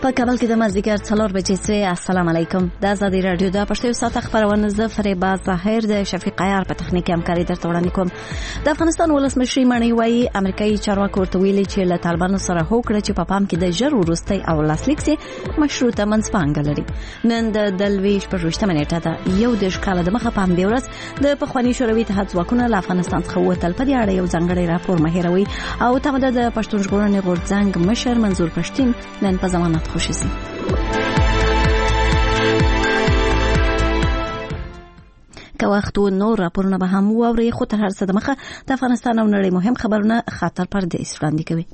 په کابل کې د مازدیګر 4 بجې څخه السلام علیکم. د ازادي رادیو د پښتو ساعت خبرونه ز فریبا ظاهر د شفیق عیار په تخنیکی همکاري درته وړاندې کوم. د افغانستان ولسمشر مانی وایي امریکایي چارواکو ورته ویلي چې له طالبانو سره هوکړه چې په پام کې د ژر وروستي او لاسلیک سي مشروطه منځپانګه لري. نن د دلويش په 28 نیټه ده یو د ښکاله د مخه په همدې ورځ د پخوانی شوروي اتحاد ځواکونه له افغانستان څخه وتل. په دې اړه یو ځانګړی راپور مهیروي او تمه د پښتون ژغورنې غورځنګ مشر منظور پښتين نن په ضمانت خوشي سي. که وخت نور راپورونه به هم ووري خو تر هر څه د مخه د افغانستان او نړۍ مهم خبرونه خاطر پردیس وړاندې کوي.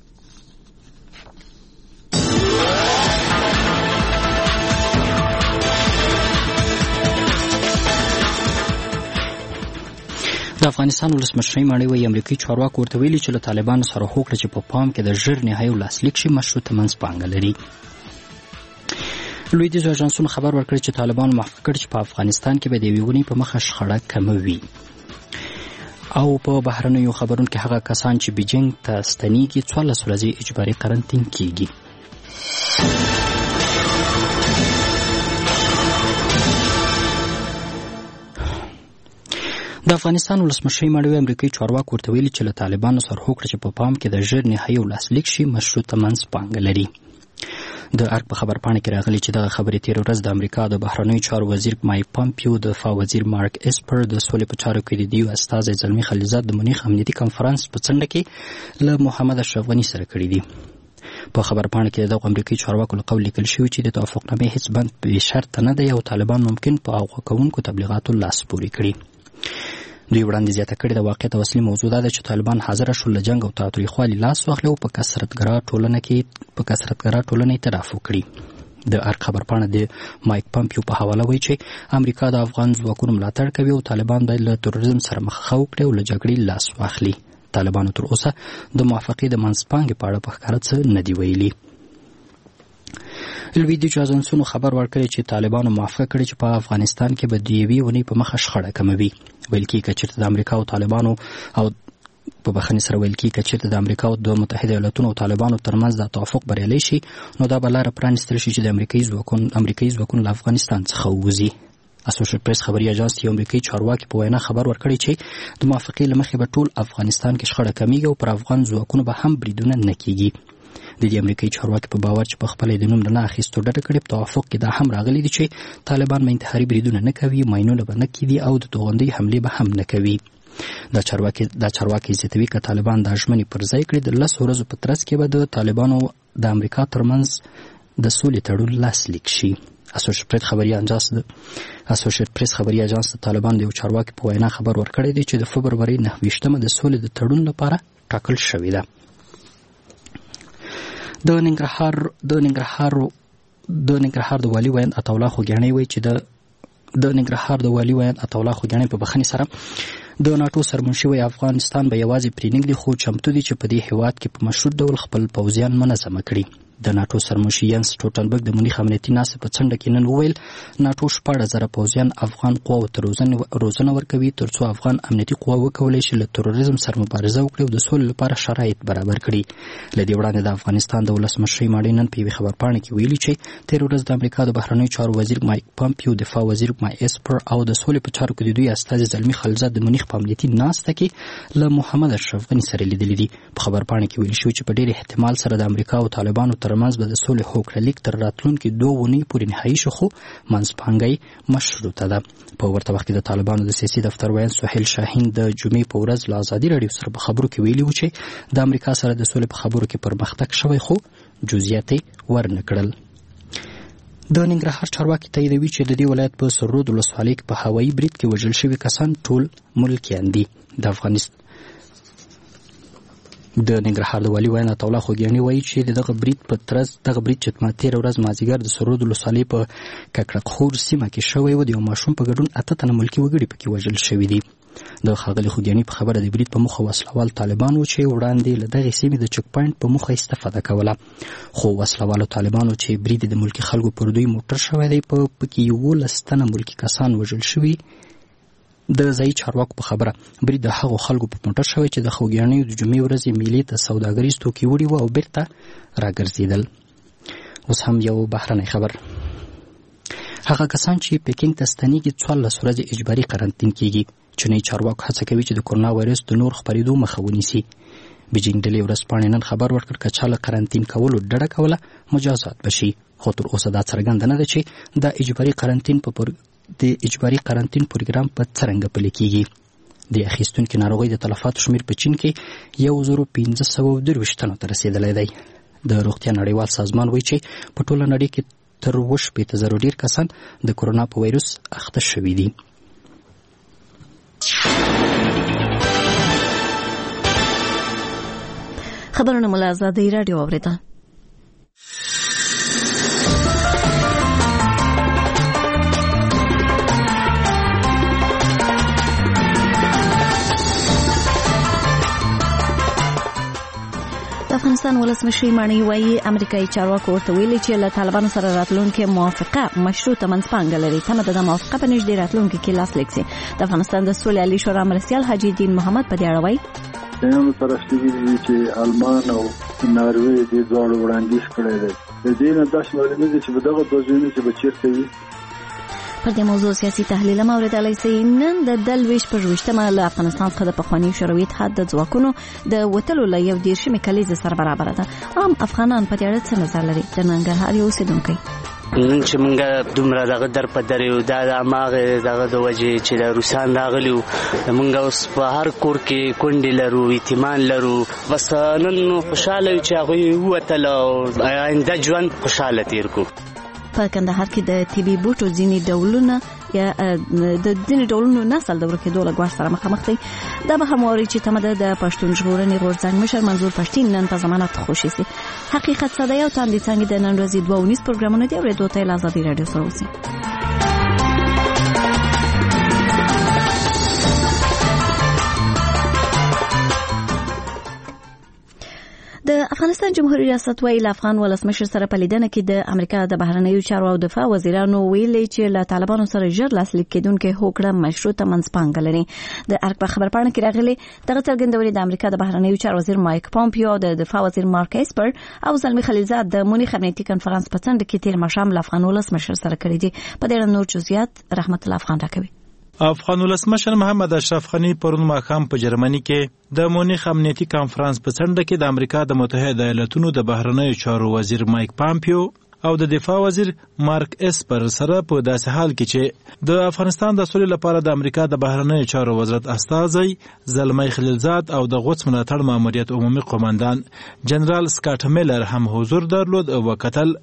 د افغانستان ولسمشر مانی وایي امریکایي چارواکو ورته ویلي چې له طالبانو سره هوکړه چې په پام کې د ژر نهایي لاسلیک شي مشروطه منځپانګه لري. لویدیځو اژانسونو خبر ورکړی چې طالبان موافقه کړې چې په افغانستان کې به د یوې ونې په مخه شخړه کموي. او په بهرنیو خبرونو کې هغه کسان چې بیجینګ ته ستنېږي 14 ورځې اجباري قرنطین کیږي. د افغانستان ولسمشر مانی امریکایي چارواکو ورته ویلي چې له طالبانو سره هوکړه چې په پام کې د ژر نهایي لاسلیک شي مشروطه منځپانګه لري. د ارګ په خبرپاڼه کې راغلي چې دغه خبرې تیر ورځ د امریکا د بهرنیو چارو وزیر مایک پامپیو د دفاع وزیر مارک اسپر د سولې په چارو کې د دیو استازي زلمی خلیلزاد د مونیخ امنیتي کنفرانس په څنډه کې له محمد اشرف غنی سره کړی دی. په خبرپاڼه کې د امریکایي چارواکو له قول لیکل شوی چې د توافقنامې هیڅ بند به شرط نه دی او طالبان ممکن په هغو کوونکو تبلیغاتو لاس پورې کړي. دوی وړاندې زیاته کړې د واقعیت اصلي موضوع ده چې طالبان حاضر شول له جنگ او تاوتریخوالي لاس واخلي او په کثرتګرا ټولنه اعتراف وکړي. د ارګ خبرپاڼه د مایک پامپیو په حواله وایي چې امریکا د افغان ځواکونو ملاتړ کوي او طالبان باید له تروریزم سره مخه وکړي او له جګړې لاس واخلي. طالبانو تر اوسه د موافقې د منځپانګې په اړه په ښکاره څه نه دي ویلي. لویدیځو اژانسونو خبر ورکړی چې طالبانو موافقه کړې چې په افغانستان کې به د یوې ونې په مخه شخړه کموي. ویل کېږي که چېرته د امریکا او طالبانو او په بخښنې سره ویل کېږي که چېرته د امریکا او د متحده ایالاتونو او طالبانو ترمنځ دا توافق بریالی شي نو دا به لاره پرانیستل شي چې د امریکایي ځواکونو له افغانستان څخه ووځي. اسوشیټ پریس خبري اژانس یو امریکایي چارواکي په وینا خبر ورکړی چې د موافقې له مخې به ټول افغانستان کې شخړه کمیږي او پر افغان ځواکونو به هم بریدونه نه کیږي. د دې امریکایي چارواکي په باور چې په خپل د نوم نه اخیستو ډډه کړې په توافق کې دا هم راغلي دي چې طالبان به انتحاري بریدونه نه کوي، ماینونه به نه کیدي او د توغندۍ حملې به هم نه کوي. دا چارواکي زیاتوي که طالبان د ژمنې پر ځای کړي د 10 ورځو په ترڅ کې به د طالبانو د امریکا ترمنځ د سولې تړون لاسلیک شي. اسوشیټ پریس خبري اژانس د طالبان د یو چارواکي په وینا خبر ورکړی دی چې د فبروري 9 د سولې د تړون لپاره ټاکل شوې ده. د ننګرهار د والي ویاند عطاالله خوګیاڼی وایي چې د ننګرهار د والي ویاند عطاالله خوګیاڼی په بخښنې سره د ناټو سرمنشي وایي افغانستان به یوازې پرېنږدي خو چمتو دي چې په دې هېواد کې په مشروط ډول خپل پوځیان منظمه کړي. د ناټو سرمنشي ینس سټولټنبرګ د مونیخ امنیتي ناستې په څنډه کې نن وویل ناټو 14,000 پوځیان افغان قواو ته روزنه ورکوي تر څو افغان امنیتي قوا وکولی شي له تروریزم سره مبارزه وکړي او د سولې لپاره شرایط برابر کړي. له دې وړاندې د افغانستان د ولسمشر مانی نن په یوې خبرپاڼه کې ویلي چې تېر ورځ د امریکا د بهرنیو چارو وزیر مایک پامپیو دفاع وزیر مایک اسپر او د سولې په چارو کې د دوی استازي زلمی خلیلزاد د مونیخ په امنیتي ناسته کې له محمد اشرف غنی سره لیدلي دي. په خبرپاڼه کې ویل شوی چې په ډېر احتمال سره د امریکا او طالبانو ترمنځ به د سولې هوکړه لیک تر راتلونکي 2 اونۍ پورې نهایي شو خو منځپانګه مشروطه ده. په ورته وخت کې د طالبانو د سیاسي دفتر ویاند سهیل شاهین د جمعې په ورځ له ازادي راډیو سره په خبرو کې ویلي و چې د امریکا سره د سولې په خبرو کې پرمختګ شوی خو جزئیات یې ورنه کړل. د ننګرهار چارواکي تاییدوي چې د دې ولایت په سرود ولسوالۍ کې په هوایي برید کې وژل شوي کسان ټول ملکیان دي. د ننګرهار د والي ویاند عطاالله خوګیاڼي وایي چې دغه برید چې تېره ورځ مازدیګر د سرود ولسوالۍ په ککړکخور سیمه کې شوی و د یو ماشوم په ګډون 8 تنه ملکي وګړي پکې وژل شوي دي. د ښاغلي خوګیاڼي په خبره د برید په موخه وسلوال طالبان و چې وړاندې له دغې سیمې د چک پاینټ په موخه استفاده کوله خو وسلوالو طالبانو چې برید د ملکي خلکو پر دوی موټر شوی دی پکې 11 تنه ملکي کسان وژل شوي. د ځایي چارواکو په خبره برید د هغو خلکو په موټر شوی چې د خوګیاڼیو د جمعې ورځې میلې ته سوداګریز توکي وړي وو او بیرته راګرځېدل. اوس هم یو بهرنی خبر. هغه کسان چې پکینګ ته ستنېږي 14 ورځې اجباري قرنطین کیږي. چیني چارواکو هڅه کوي چې د کورونا وایرس د نور خپرېدو مخه ونیسي. بیجینګ ډلې ورځپاڼې نن خبر ورکړ که چا له قرنطین کولو ډډه کوله مجازات بشي، خو تر اوسه دا څرګنده نه ده چې د اجباري قرنطین پروګرام په څرنګه پلي کیږي. د اخیستونکو ناروغۍ د تلفاتو شمېر په چین کې 1523 تنو ته رسېدلی دی. د روغتیا نړیوال سازمان وایي چې په ټوله نړۍ کې تر 80,000 ډېر کسان د کورونا په وایرس اخته شوي دي. خبرونه مو له آزادۍ راډیو اورېدل. د افغانستان ولسمشر مانی وایي امریکایي چارواکو ورته ویلي چې له طالبانو سره راتلونکي موافقه مشروطه منځپانګه لري. تمه ده د موافقه په نږدې راتلونکي کې لاسلیک شي. د افغانستان د سولې عالی شورا مرستیال حاجي دین محمد په دې اړه وایي نو ترشتي ویلي چې آلمان او ناروې د دوړو وړاندیز کړی دی. د دې نه داس معلومه دي چې په دغه دوزونه کې بچیرته وي. پر دې موضوع سیاسي تحلیل هم اوریدلای شئ. نن د دلويش پر 28مه له افغانستان څخه د پخوانی شوروي اتحاد د ځواکونو د وټلو له یو 10 کلیزه سره برابر ده. عام افغانان په دې اړه څه نظر لري؟ د ننګرهار یو اوسیدونکی نن چې مونږ دومره دغه در په دریو دا ماغه دغه د وجه چې د روسان راغلیو مونږ اوس په هر کور کې کونډې لرو، یتیمان لرو. بس نن خوشاله چې هغه وتل او آینده ژوند خوشاله تیر کو. په کندهار کې د طبي بوټو ځینې ډولونه یا د ځینې ډولونو نسل د ورکېدو له ګواښ سره مخامخ دي. دا به هم واري چې تمه ده د پښتون ژغورنې غورځنګ مشر منظور پښتين نن په ضمانت خوشي سي. حقیقت ساده یو تاندې څنګه د نن ورځې 2 پروګرامونه دی اورېدو ته آزادي رادیو سره اوسئ. د افغانستان جمهوریت ریاست ویل افغان ولسمشر سره په لیدنه کې د امریکا د بهرنیو چارو او دفاع وزیرانو ویلي چې له طالبانو سره ژر لاسلیک کېدونکې هوکړه مشروطه منځپانګه لري. د ارګ په خبرپاڼه کې راغلي دغه څرګندونې د امریکا د بهرنیو چارو وزیر مایک پومپیو او د دفاع وزیر مارک اسپر او زلمی خلیلزاد د مونیخ امنیتي کنفرانس په څنډه کې تیر ماښام له افغان ولسمشر سره کړي دي. په دې اړه نور جزئیات رحمت الله افغان راکوي. افغان ولسمشر محمد اشرف غنی پرون ماښام په جرمني کې د مونیخ امنیتي کنفرانس په څنډه کې د امریکا د متحده ایالاتونو د بهرنیو چارو وزیر مایک پومپیو او د دفاع وزیر مارک اسپر سره په داسې حال کې چې د افغانستان د سولې لپاره د امریکا د بهرنیو چارو وزارت استازی زلمی خلیلزاد او د غوڅ ملاتړ ماموریت عمومي قومندان جنرال سکاټ میلر هم حضور درلود او وکتل.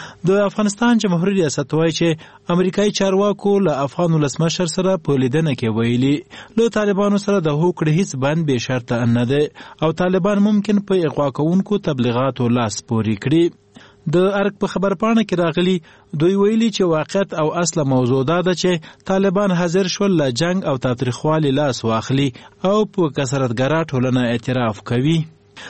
د افغانستان جمهوریت ریاست وایي چې امریکایي چارواکو له افغان ولسمشر سره په لیدنه کې ویلي له طالبانو سره د هوکړې هیڅ بند به شرط نه ده او طالبان ممکن په اغوا کوونکو تبلیغاتو لاس پورې کړي. د ارګ په خبرپاڼه کې راغلي دوی ویلي چې واقعیت او اصله موضوع دا ده چې طالبان حاضر شول له جنگ او تاوتریخوالي لاس واخلي او په کثرتګرا ټولنه اعتراف کوي.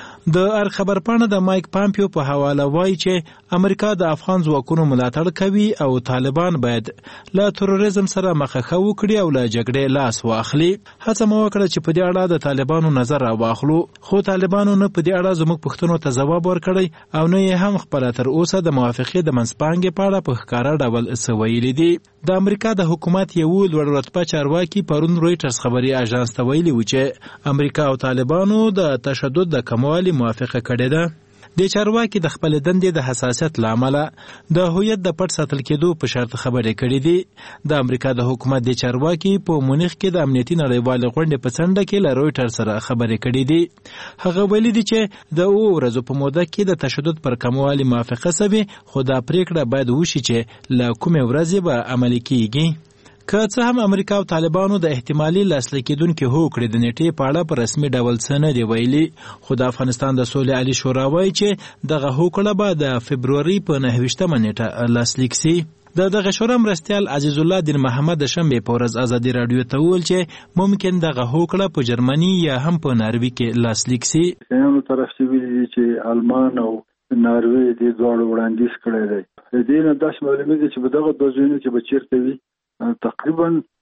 د ارګ خبرپاڼه د مایک پامپیو په حواله وایي چې امریکا د افغان ځواکونو ملاتړ کوي او طالبان باید له تروریزم سره مخه وکړي او له جګړې لاس واخلي. هڅه مو وکړه چې په دې اړه د طالبانو نظر راواخلو، خو طالبانو نه په دې اړه زموږ پوښتنو ته ځواب ورکړی او نه یې هم خپله تر اوسه د موافقې د منځپانګې په اړه په ښکاره ډول څه ویلي دي. د امریکا د حکومت یو لوړ رتبه چارواکي پرون رویټرز خبري اژانس ته ویلي و چې امریکا او طالبانو د تشدد د کموالي موافقه کړې ده. د چارواکي د خپل دندې د حساسیت لامل د هویت د پټ ساتل کېدو په شرط خبرې کړې دي. د امریکا د حکومت د چارواکي په مونیخ کې د امنیتي نړیوال غونډې په څنډه کې له رویټر سره خبرې کړې دي. هغه ویلي دي چې د ورځو په موده کې د تشدد پر کموالي موافقه شوه، خو دا پریکړه باید وشي چې له کومې ورځې به عملي کیږي. که څه هم امریکا او طالبانو د احتمالي لاسلیک کېدونکې هوکړې د نیټې په اړه په رسمي ډول څه نه دي ویلي، خو د افغانستان د سولې عالی شورا وایي چې دغه هوکړه به د فبروري په 29مه نیټه لاسلیک سي. د دغه شورا مرستیال عزیز الله دین محمد د شنبې په ورځ ازادي راډیو ته وویل چې ممکن دغه هوکړه په جرمني یا هم په ناروې کې لاسلیک سي. یو طرف چې ویلي چې آلمان او ناروې د دوړو وړاندیز کړی دی. د دې نه داس معلومه دي چې په دغه دوزونه کې بچیرته وي. تقریبا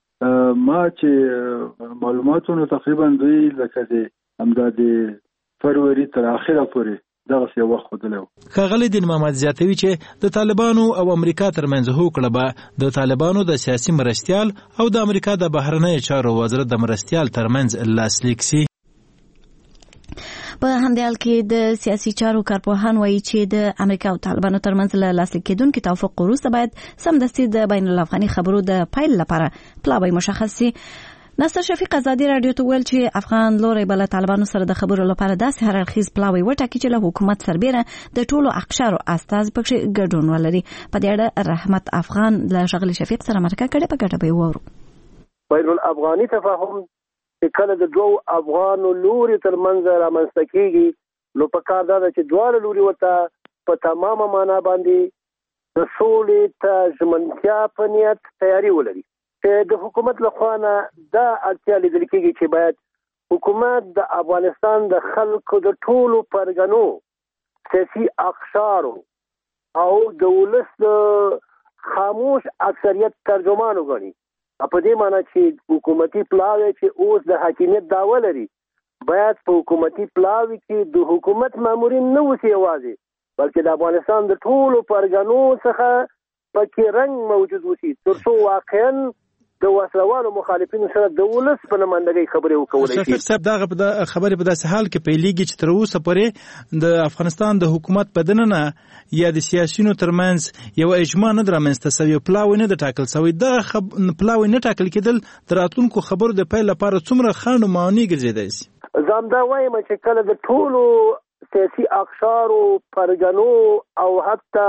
ما چې معلوماتونو تقریبا دوی لکه د همدا د فروری تر اخره پورې دغه څه وخت خدلو. ښاغلی دین محمد زیاتوي چې د طالبانو او امریکا ترمنځ هوکړه به د طالبانو د سیاسي مرستیال او د امریکا د بهرنیو چارو وزارت د مرستیال ترمنځ لاسلیک سي. په همدې حال کې د سیاسي چارو کارپوهان وایي چې د امریکا او طالبانو ترمنځ له لاسلیک کېدونکو توافق وروسته باید سمدستي د بین الافغاني خبرو د پیل لپاره پلاوی مشخص سي. ناصر شفیق ازادي رادیو ته ویل چې افغان لوري بل طالبانو سره د خبرو لپاره داسې هر اړخیز پلاوی وټاکي چې له حکومت سربېره د ټولو اقشارو استاذ پکې ګډون ولري. په دې اړه رحمت افغان له شغل شفیق سره مرکه کړې، په ګډه به وورو. بین الافغاني تفاهم چې کله د دوه افغانو لوري ترمنځ رامنځته کېږي نو په کار دا ده چې دواړه لوري ورته په تمامه معنا باندې د سولې ته ژمنتیا په نیت تیاری ولري. چې د حکومت لخوا نه دا اړتیا لیدل کېږي چې باید حکومت د افغانستان د خلکو د ټولو پرګنو سیاسي اقشارو او د ولس د خاموش اکثریت ترجمان وګڼي. په دې معنی چې حکومتي پلاوی چې اوس د حاکمیت دعوه لري باید په حکومتي پلاوی کې د حکومت مامورین نه اوسي یوازې بلکې د افغانستان د ټولو پرګنو څخه پکې رنګ موجود اوسي تر څو واقعا د وسلوالو مخالفینو سره د ولس په نمائندګۍ خبرې وکولای شي. شفیق صاحب دغه خبرې په داسې حال کې پیلېږي چې تر اوسه پورې د افغانستان د حکومت په دننه یا د سیاسيونو ترمنځ یو اجماع نه درامنځته شوی، پلاوی نه د ټاکل شوی. دغه پلاوی نه ټاکل کېدل د راتلونکو خبرو د پیل لپاره څومره خنډ معنی ګرځېدای شي؟ زه دا وایم چې کله د ټولو سیاسي اقشارو پرګنو او حتی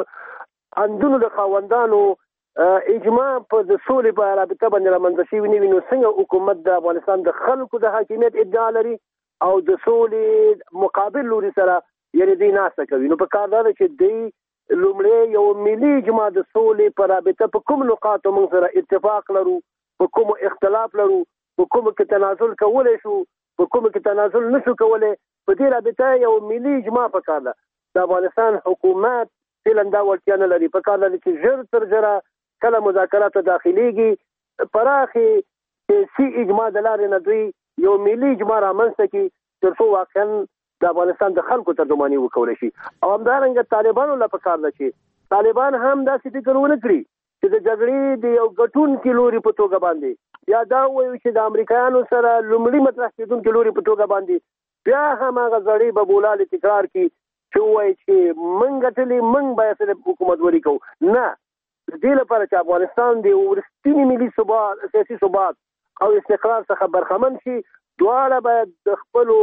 د اندونو د خاوندانو اجماع په د سولې په رابطه باندې رامنځته شوي نه وي نو څنګه حکومت د افغانستان د خلکو د حاکمیت ادعا لري او د سولې مقابل لوري سره یعنې دوی ناسته کوي. نو په کار دا ده چې دوی لومړی یو ملي اجماع د سولې په رابطه په کوم نقاطو موږ سره اتفاق لرو، په کوم اختلاف لرو، په کوم کې تنازل کولی شو، په کوم کې تنازل نشو کولی، په دې رابطه یو ملي اجماع پکار ده. د افغانستان حکومت فعلا دا وړتیا نه لري. پکار لري چې ژر تر ژره کله مذاکراتو داخليږي پراخي سیاسي اجماع د لارې نه دوی یو ملي اجماع رامنځته کړي تر څو واقعا د افغانستان د خلکو ترجماني وکولی شي. او همدارنګه طالبانو له پکار ده چې طالبان هم داسې فکر ونه کړي چې د جګړې د یو ګټونکي لوري په توګه باندې یا دا وایي چې د امریکایانو سره لومړي مطرح کېدونکي لوري په توګه باندې بیا هم هغه زړې ببولالې تکرار کړي چې وایي چې موږ ګټلې موږ باید صرف حکومتولي کوو. نه، د دې لپاره چې افغانستان د ورستنی ملي ثبات، سیاسي ثبات او استقرار څخه برخمن شي دواړه باید د خپلو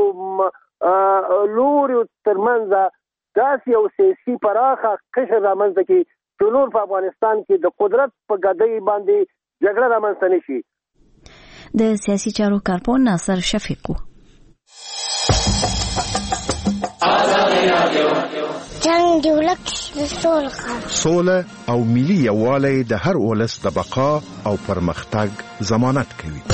لوري ترمنځ داسې یو سیاسي پراخه قشر رامنځته کړي چې نور په افغانستان کې د قدرت په ګدۍ باندې جګړه رامنځته نه شي. د سیاسي چارو کارپوه ناصر شفیق. جنگ دی ولک د سوله او ملي یووالی د هر ولس د بقا او پرمختګ ضمانت کوي.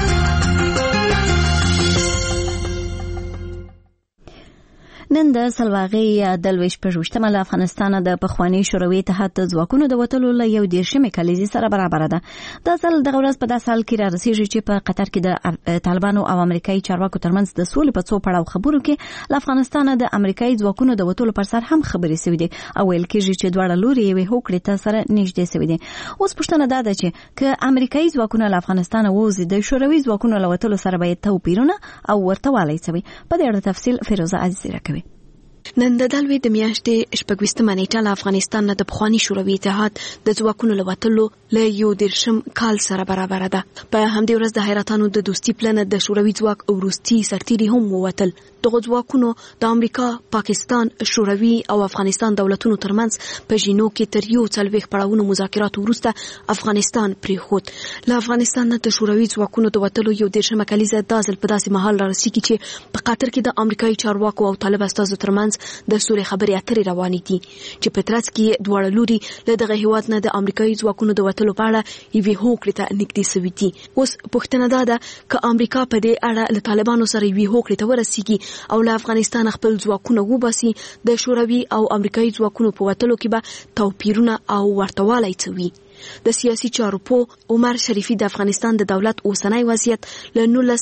نن د سلواغې د 28 له افغانستان د پخوانی شوروي اتحاد د ځواکونو د وټلو له 11 کلیزې سره برابر ده. دا ځل د ورځ په داسې حال کې را رسیږي چې په قطر کې د طالبانو او امریکایي چارواکو ترمنځ د سولې په څو پړاو خبرو کې له افغانستان د امریکایي ځواکونو د وټلو پر سر هم خبرې شوې دي او ویل کېږي چې دواړه لوري یې هوکړې ته سره نږدې شوې دي. اوس پوښتنه دا ده چې که امریکایي ځواکونه له افغانستان ووځي د شوروي ځواکونو له وټلو سره باید توپیرونه او ورته والی شوي. په دې اړه تفصیل فیروزه عزیزی راکوي. نن د دلوي د میاشتې 26 نیټه له افغانستان نه د پخوانی شوروي اتحاد د ځواکونو له وټلو له 11 کال سره برابر ده. په همدې ورځ د حیرتانو د دوستي پلان د شوروي ځواک او روسي سرتیري هم ووتل. دغه ځواکونو د امریکا، پاکستان، شوروي او افغانستان دولتونو ترمنځ په جینو کې تر یو څلوېښت پړاوونو مذاکرات وروسته افغانستان پریښود. له افغانستان نه د شوروي ځواکونو د وټلو 11 کلیزه دا ځل په داسې مهال رارسېږي چې په قطر کې د امریکایي چارواکو او طالب استازو ترمنځ د سولې خبرې اترې روانې دي چې په ترڅ کې دواړه لوري له دغه هیواد نه د امریکایي ځواکونو د وټلو په اړه یوې هوکړې ته نږدې شوي دي. اوس پوښتنه دا ده که امریکا په دې اړه له طالبانو سره یوې هوکړې ته ورسیږي او له افغانستان خپل ځواکونه وباسي د شوروي او امریکایي ځواکونو په وټلو کې به توپیرونه او ورته والی څه وي. د سیاسي چارو په عمر شریفي د افغانستان د دولت اوسنی وضعیت له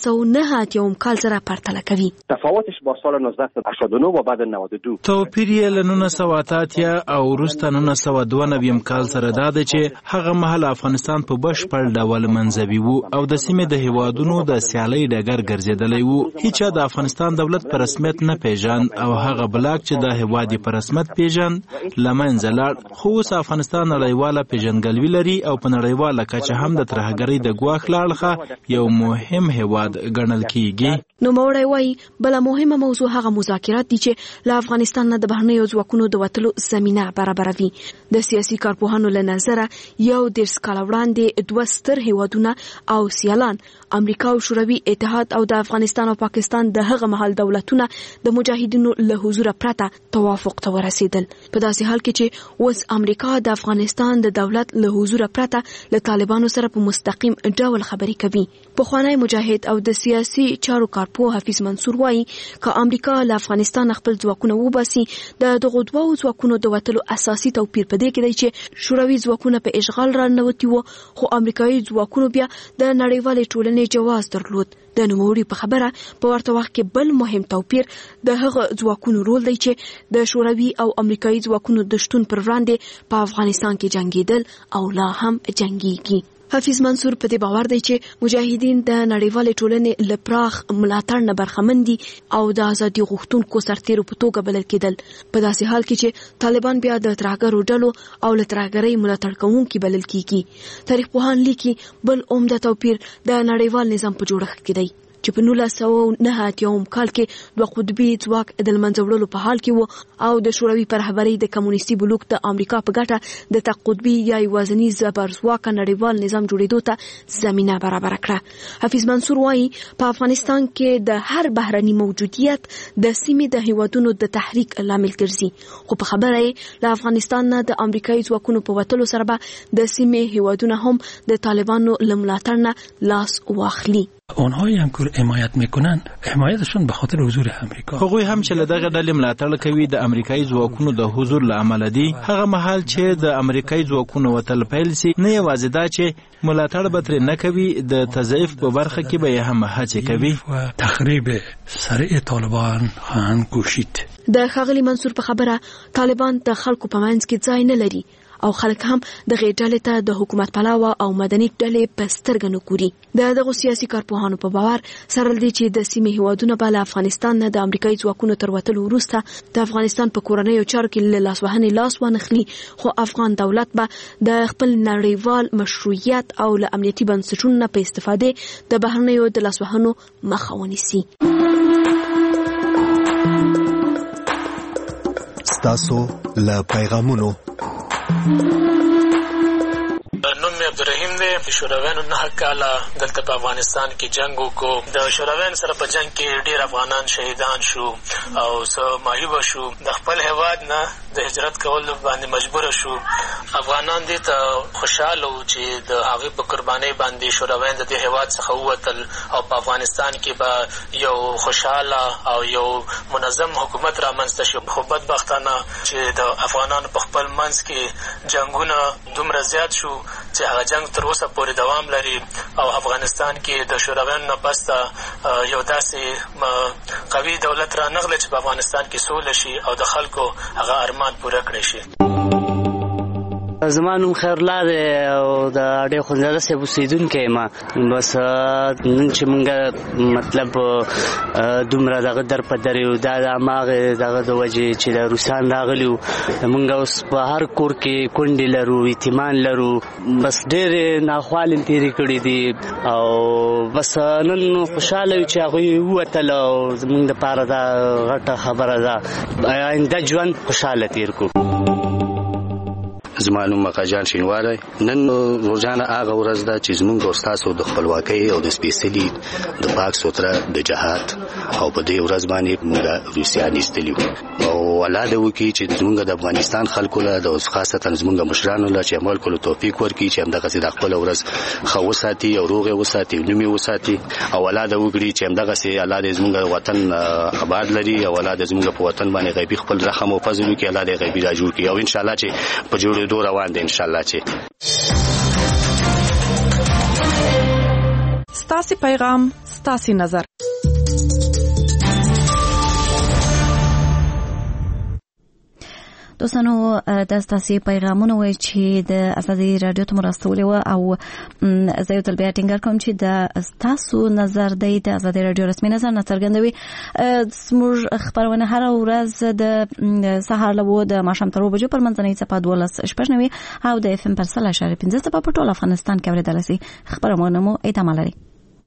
1990 کال سره پرتله کوي. تفاوتش با سال 1989 و بعد 92 توپیر یې له 1980 او وروسته 1992 کال سره دا ده چې هغه مهال افغانستان په بشپړ ډول منځوي وو او د سیمې د هیوادونو د سیالۍ ډګر ګرځېدلی وو. هیچا د افغانستان دولت په رسمیت نه پیژاند او هغه بلاک چې د هیواد په رسمیت پیژاند له منځه لاړ. خو اوس افغانستان نړیواله پیژندګلوي لري او په نړیواله کچه هم د ترهګرۍ د ګواښ له اړخه یو مهم هیواد ګڼل کیږي. نو موړی وایي بله مهمه موضوع هغه مذاکرات دي چې له افغانستان نه د بهرنیو ځواکونو د وتلو زمینه برابروي. د سیاسي کارپوهانو له نظره 1 کال وړاندې 2 ستر هیوادونه او سیالان امریکا او شوروي اتحاد او د افغانستان او پاکستان د هغه مهال دولتونه د مجاهدینو له حضور پرته توافق ته ورسېدل. په داسې حال کې چې اوس امریکا د افغانستان د دولت له حضور پرته له طالبانو سره په مستقیم ډول خبرې کوي. پخوانی مجاهد او د سیاسي چارو کارپوه حفیظ منصور وایي که امریکا له افغانستان خپل ځواکونه وباسي د دغو دوو ځواکونو د وتلو اساسي توپیر په دې کې دی چې شوروي ځواکونه په اشغال راننوتي وو خو امریکایي ځواکونو بیا د نړیوالې ټولنې جواز درلود. د نوموړي په خبره په ورته وخت کې بل مهم توپیر د هغه ځواکونو رول دی چې د شوروي او امریکایي ځواکونو د شتون پر وړاندې په افغانستان کې جنګېدل او لا هم جنګېږي. حفیظ منصور په دې باور دی چې مجاهدین د نړیوالې ټولنې له پراخ ملاتړ نه برخمن دي او د ازادي غوښتونکو سرتیرو په توګه بلل کېدل. په داسې حال کې چې طالبان بیا د ترهګرو ډلو او له ترهګرۍ ملاتړ کوونکي بلل کېږي. تاریخ پوهان لیکي بل عمده توپیر د نړیوال نظام په جوړښت کې دی چې په 1990 کال کې 2 قطبي ځواک د منځه وړلو په حال کې وو او د شوروي په رهبرۍ د کمونیستي بلوک د امریکا په ګټه د تقطبي یا یوازني زبرځواکه نړیوال نظام جوړېدو ته زمینه برابر کړه. حفیظ منصور وایي په افغانستان کې د هر بهرني موجودیت د سیمې د هیوادونو د تحریک لامل ګرځي. خو په خبره یې له افغانستان نه د امریکایي ځواکونو په وتلو سره به د سیمې هیوادونه هم د طالبانو له ملاتړ نه لاس واخلي. اونهایی هم که حمایت میکنن حمایتشون به خاطر حضور امریکا. هغوی هم چې له دغه ډلې ملاتړ کوي د امریکایي ځواکونو د حضور له امله دي. هغه مهال چې د امریکایي ځواکونو وتل پیل سي نه یوازې دا چې ملاتړ به ترې نه کوي د تضعیف په برخه کې به یې هم هڅې کوي. تخریب سریع طالبان خواهند کوشید. د ښاغلي منصور په خبره طالبان د خلکو په منځ کې ځای نه لري او خلک هم دغه ډلې ته د حکومت پلاوه او مدني ډلې په سترګه نه ګوري. دغه سیاسي کارپوهانو په باور سره دی چې د سیمې هیوادونه به له افغانستان نه د امریکایي ځواکونو تر وتلو وروسته د افغانستان په کورنیو چارو کې له لاسوهنې لاس وانخلي خو افغان دولت به د خپل نړیوال مشروعیت او له امنیتي بنسټونو نه په استفادې د بهرنیو د لاسوهنو مخه ونیسي. ستاسو له پیغامونو نوم مې عبدالرحیم دی. شورویانو 9 کاله دلته په افغانستان کې جنگ وکړو. د شورویانو سره په جنگ کې ډېر افغانان شهیدان شو او څه معیوبه شو. د خپل هیواد نه د هجرت کولو باندې مجبوره شو. افغانان دې ته خوشحاله وو چې د هغوی په قربانۍ باندې شورویان د دې هیواد څخه ووتل او په افغانستان کې به یو خوشحاله او یو منظم حکومت رامنځته شو. خو بدبختانه چې د افغانانو په خپل منځ کې جنګونه دومره زیات شو چې هغه جنگ تر اوسه پورې دوام لري او افغانستان کې د شورویانو نه پسته یو داسې قوي دولت رانغلی چې په افغانستان کې سوله شي او د خلکو هغه ارمان پوره کړی شي. زما نوم خیرالله دی او د ډېر خوندزاده صاحب اوسېدونکی یم. بس نن چې مونږ مطلب دومره دغه در په در یو دا د هماغې دغه د وجې چې د روسیان راغلي وو. مونږ اوس په هر کور کې کونډې لرو، یتیمان لرو. بس ډېرې ناخوالې تېرې کړي دي او بس نن خوشحاله یو چې هغوی ووتل او زمونږ دپاره دا غټه خبره ده. آینده ژوند خوشحاله تېر کړو. زما نوم مقاجان شینواری. نن روزانه هغه ورځ ده چې زموږ او ستاسو د خپلواکۍ او د سپېڅلي د پاک سوتره د جهاد او په دې ورځ باندې موږ روسیان ایستلي وو او الله دې وکړي چې زموږ د افغانستان خلکو له د خاصتا زموږ مشرانو له چې عمل کولو توفیق ورکړي چې همدغسې د خپله ورځ ښه وساتي او روغ یې وساتي، نوم یې وساتي او الله دې وکړي چې همدغسې الله دې زموږ وطن آباد لري او الله دې زموږ په وطن باندې غیبي خپل رحم او فضل وکړي. الله دې غیبي را جوړ کړي او انشاءالله چې په جوړېدو روان دی انشاءالله چې ستاسو پیغام ستاسو نظر. دوستانو د ستاسو پیغامونه وای چې د ازادي رادیو ته مرستولې و او زه یو تل بیا ټینګار کوم چې د ستاسو نظر دی د ازادي رادیو رسمي نظر نه څرګندوي. زموږ خبرونه هر ورځ د سهار له د ماښام تر 2 بجو پر منځنۍ څپه 12.9 او د اف ام پر 3.15 څپه په ټول افغانستان کې اوریدل شي. خبرونه مو ادامه لري.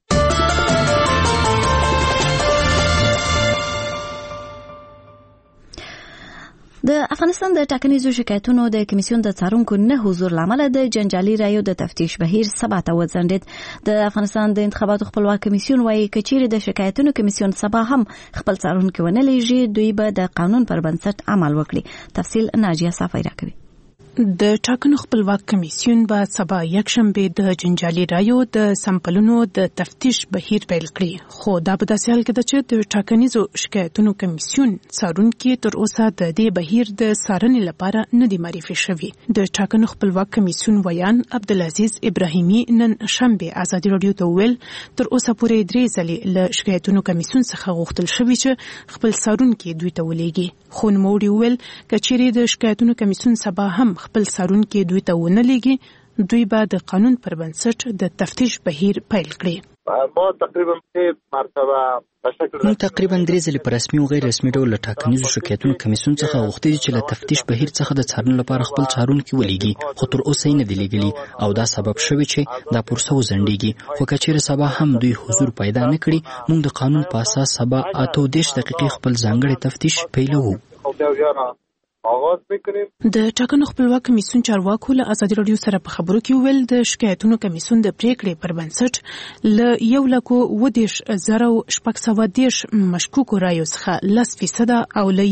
د افغانستان د ټاکنیزو شکایتونو د کمیسیون د څارونکو نه حضور لامل د جنجالي رایو د تفتیش بهیر سبا ته وځنډید. د افغانستان د انتخاباتو خپلواک کمیسیون وايي کچېرې د شکایتونو کمیسیون سبا هم خپل څارونکو ونه لېږي دوی به د قانون پر بنسټ عمل وکړي. تفصیل ناجیه صافی راکوي. د ټاکنو خپلواک کمیسیون به سبا یکشنبه د جنجالي رایو د سمپلونو د تفتیش بهیر پیل کړي، خو دا په داسې حال کې ده چې د ټاکنیزو شکایتونو کمیسیون څارونکي تر اوسه د دې بهیر د څارنې لپاره نه دي معرفي شوي. د ټاکنو خپلواک کمیسیون ویان عبدالعزیز ابراهیمي نن شنبه ازادي رادیو ته ویل تر اوسه پورې 3 ځلې له شکایتونو کمیسیون څخه غوښتل شوي چې خپل څارونکي دوی ته ولېږي، خو نوموړي ویل کچېرې د شکایتونو کمیسیون سبا هم خپل څارونکي دوی ته ونه لېږي دوی به د قانون پر بنسټ د تفتیش بهیر پیل کړي. ما تقریبا 3 مرتبه نو تقریبا 3 ځلې په رسمي او غیر رسمي ډول له ټاکنیزو شکایتونو کمیسیون څخه غوښتي چې له تفتیش بهیر څخه د څارنې لپاره خپل څارونکي ولېږي، خو تر اوسه یې نه دي لېږلي او دا سبب شوی چې دا پروسه وځنډېږي. خو کچېرې سبا هم دوی حضور پیدا نه کړي موږ د قانون په اساس سبا 38 دقیقې خپل ځانګړی تفتیش پیلوو. د ټاکنو خپلواک کمیسیون چارواکو له ازادي رادیو سره په خبرو کې ویل د شکایتونو کمیسیون د پریکړې پر بنسټ له 1,10,610 مشکوکو رایو څخه 10% او له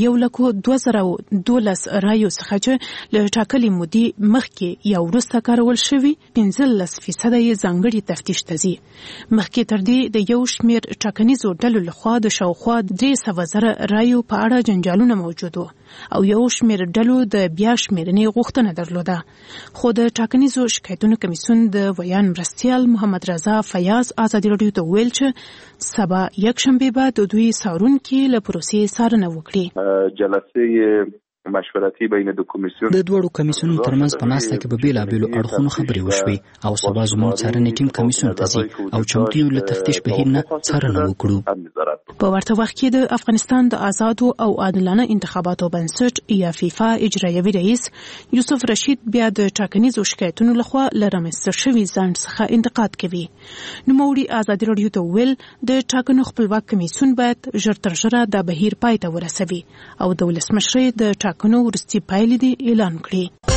1,2012 رایو څخه چې له ټاکلې مودې مخکې یا وروسته کارول شوي 15% یې ځانګړي تفتیش ته ځي. مخکې تر دې د یو شمېر ټاکنیزو ډلو لخوا د شاوخوا 300,000 رایو په اړه جنجالونه موجود وو او یو شمېر ډلو د بیا شمېرنې غوښتنه درلوده، خو د ټاکنیزو شکایتونو کمیسیون د ویان مرستیال محمد رضا فیاض ازادي رادیو ته ویل چې سبا یکشنبه به د دوی څارونکي له پروسې څارنه وکړي. جلسه مشورتي بین د کمیسیون د دوړو کمیسیونونو ترمنځ په ناسته کې به بیلابېلو اړخونو خبرې وشوي او سبا زموږ څارنې ټیم کمیسیون ته ځي او چمتو یو له تفتیش بهیر نه څارنه وکړو. په ورته وخت کې د افغانستان د آزادو او عادلانه انتخاباتو بنسټ یا فیفا اجرایوي رئیس یوسف رشید بیا د ټاکنیزو شکایتونو لخوا له رامنځته شوي ځنډ څخه انتقاد کوي. نوموړي ازادي رادیو ته ویل د ټاکنو خپلواک کمیسیون باید ژر تر ژره دا بهیر پای ته ورسوي او د ولسمشر د ټاکنو وروستي پایلې دې اعلان کړي.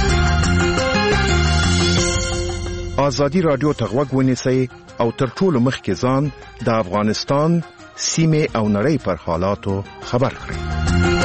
ازادي رادیو ته غوږ ونیسئ او تر ټولو مخکې ځان د افغانستان سیمې او نړۍ پر حالاتو خبر کړئ.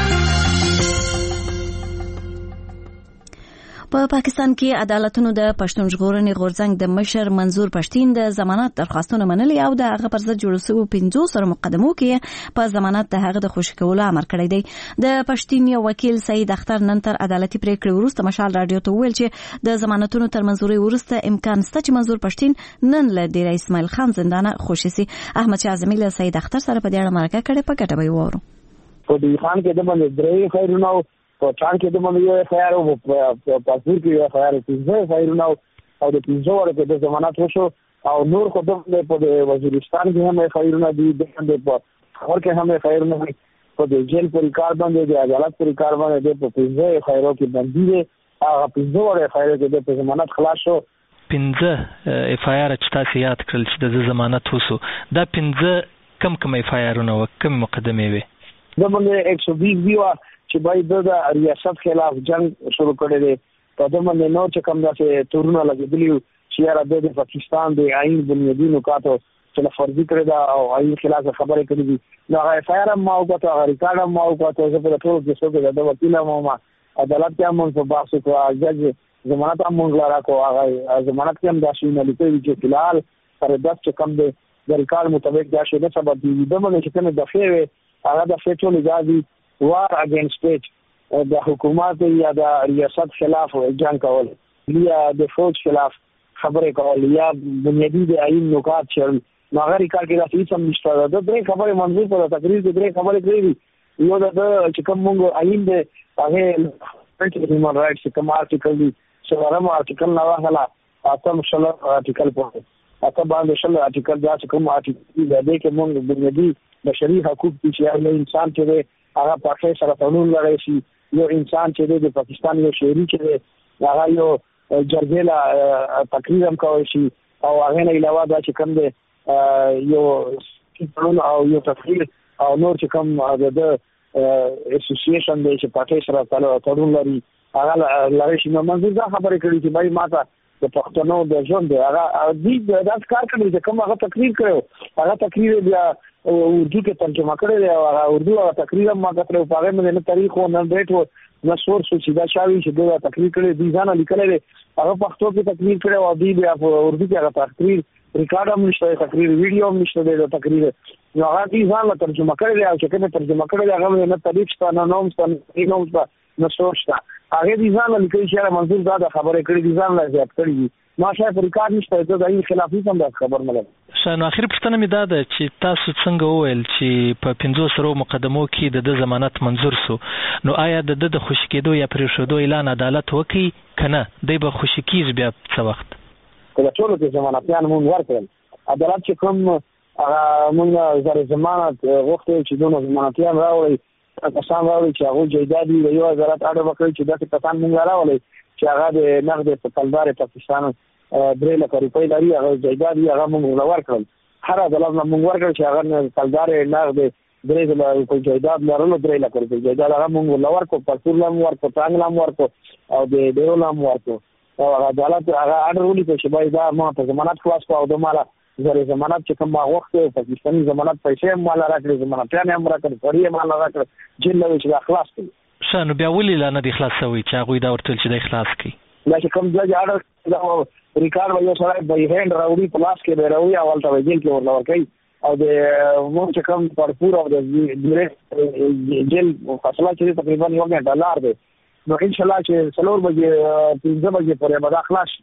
په پاکستان کې عدالتونو د پښتون ژغورنې غورځنګ د مشر منظور پښتين د ضمانت درخواستونه منلي او د هغه پر ضد جوړ شوی 500 مقدمو کې په ضمانت د هغه د خوشي کولو امر کړی دی. د پښتين یو وکیل سید اختر نن تر عدالتي پریکړې وروسته مشال رادیو ته ویل چې د ضمانتونو تر منځوري وروسته امکان شته چې منظور پښتين نن له ډیر اسماعیل خان زندانه خوشي سي. احمد شاه اعظمي له سید اختر سره په دې اړه مرکه کړې په ګټه به وورو. په دې خان کې د باندې درې خیرونو په چان کې د باندې یو خیار او په پاسپورت کې یو خیار چې خیرونو او د 500 ورکه د ضمانت وشو او نور خو په وزیرستان کې هم خیرونو دي د په خبر کې هم خیرونو په د جیل پر کار باندې د عدالت پر کار باندې په 500 خیرو کې باندې هغه 500 ورکه خیرو کې د ضمانت خلاص شو. 15 اف آی آر چې تاسو یاد کړل چې د ضمانت وشو دا 15 کم اف آی آرونه او کم مقدمه وي د باندې 120 دیوا چې باید د ریاست خلاف جنگ شروع کړي دي په دغه باندې نو چې کوم داسې تورونه لګېدلی چې یاره د پاکستان د آئین بنیادی نکاتو چې فرضي کړی دا او آئین خلاف خبرې کړې دي نو هغه فایرم ما او کوته هغه ریکارډ ما او کوته زه په ټول کې څه د وکیل ما عدالت کې هم په بحث کې جج ضمانت هم موږ لاره کو هغه ضمانت کې هم داسې نه لیکي چې فلحال پر 10 چې کم د ریکارډ مطابق دا شی د سبب دی د باندې چې کنه دفعه هغه د فیټول اجازه وار اگینست د حکومت یا د ریاست خلاف جنگ کول یا د فوج خلاف خبرې کول یا بنیادی د عین نکات شول ماغری کار کې راځي سم نشته دا درې خبرې منظور په تقریر کې درې خبرې کړې یو د چې کوم موږ عین د هغه هیومن رائټس کوم آرټیکل دی څلورم آرټیکل نه واخلا اتم شل آرټیکل په اته باندې شل آرټیکل دا چې کوم آرټیکل دی کې موږ بنیادی بشري حقوق چې یو انسان چې هغه پاکستان سره تړون لري شي یو انسان چې د پاکستان یو شهري چې هغه یو جرګه تقریر هم کوي شي او هغه نه علاوه دا چې کوم دی یو تړون او یو تقریر او نور چې کوم د اسوسییشن دی چې پاکستان سره تړون لري هغه لري شي منځ دا خبرې کړې چې بای ماته د پښتنو د ژوند هغه دې دا کار کوي چې کوم هغه تقریر کړو هغه تقریر بیا اردو کې ترجمه کړی او هغه اردو هغه تقریر ما کړو په هغه باندې تاریخ او نن ډیټ نو سورس چې دا شاوي چې دا تقریر کړی دي ځان لیکل لري هغه پښتو کې تقریر کړو او دې بیا په اردو کې هغه تقریر ریکارډ هم نشته تقریر ویډیو هم نشته د تقریر نو هغه دې ځان ترجمه کړی او چې کومه ترجمه کړی هغه نه تاریخ ستانه نوم ستانه نوم نو سورس هغه دې ځان لیکي چې منظور دا خبره کړې دي ځان لا زیات کړی ما شاید ریکارډ نشته ته د این خلافي هم دا خبر نه لرم شنو اخر پښتنه می دا ده چې تاسو څنګه وویل چې په 500 مقدمو کې د ضمانت منظور سو نو آیا د خوشی کېدو یا پریښودو اعلان عدالت وکي کنه دی به خوشی کیږي بیا څه وخت کله ټول د ضمانتيان مونږ ورکړل عدالت چې کوم مونږ زره ضمانت وخت چې دونه ضمانتيان راوړي کسان راوړي چې هغه جیدادي یو عدالت اړه وکړي چې دا کسان مونږ راوړي چې هغه د نقد په کلدار پاکستان 3 لک روپۍ لري هغه جیدادي هغه مونږ ورکړل هر عدالت مونږ ورکړل چې هغه کلدار نقد 3 لک روپۍ جیداد لرلو 3 لک روپۍ جیداد هغه مونږ ورکړو په ټول لام ورکړو څنګه ورکړو او د ډیرو لام ورکړو او عدالت هغه اړ ولې چې باید دا ما په ضمانت خلاص کو او د مالا زره ضمانت چې کوم وخت پاکستاني ضمانت پیسې مال راکړي ضمانت نه هم راکړي پړې مال راکړي جیل له چې خلاص کړي شنو بیا ولې لا نه دي خلاصوي چې هغه دا ورتل چې د خلاص کړي دا چې کوم ځای اړ دا ریکارډ وایو سره به هند راوړي پلاس کې به راوړي اول ته جیل کې ورلور کوي او د مونږ چې کوم پرپور او د جیل فاصله چې تقریبا $1 دی نو ان شاء الله چې څلور بجې 15 بجې پورې به خلاص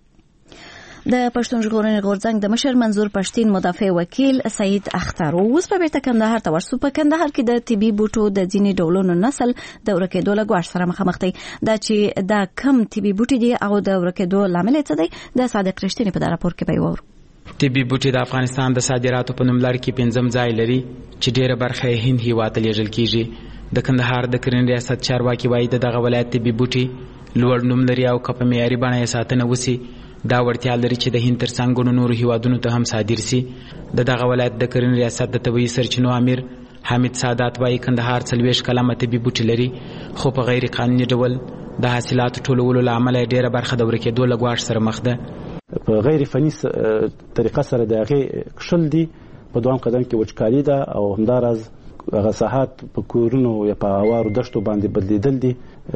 د پښتون ژغورنې غورځنګ د مشر منظور پښتين مدافع وکیل سعید اختر اوس په بیرته کندهار ته ورسو په کندهار کې د طبي بوټو د ځینې ډولونو نسل د ورکېدو له ګواښ سره مخامخ دي دا چې دا کم طبي بوټي دي او د ورکېدو لامل څه دی د صادق رښتینی په راپور کې به وورو طبي بوټي د افغانستان د صادراتو په نوم لړ کې 5م ځای لري چې ډیره برخه یې هند هیواد ته لیږل کیږي د کندهار د کرنې ریاست چارواکي وایي دغه ولایت طبي بوټي لوړ نوم لري او که په معیاري بڼه یې ساتنه وسی دا ورتیا لري چې د هند تر څنګ نورو هیوادونو ته هم صادر سي دغه ولایت د کرنې ریاست د طبي سرچینو امیر حامد سادات وایي کندهار 40 کلمه طبي بوټي لري خو په غیر قانوني ډول د حاصلاتو ټولولو لامل ډیره برخه د ورکېدو له ګواښ سره مخ ده په غیر فني طریقه سره د هغه کشل دي په دوام قدم کې وچکالي ده او همدارز هغه ساحات په کورونو یا په اوارو دشتو باندې بدلیدل دي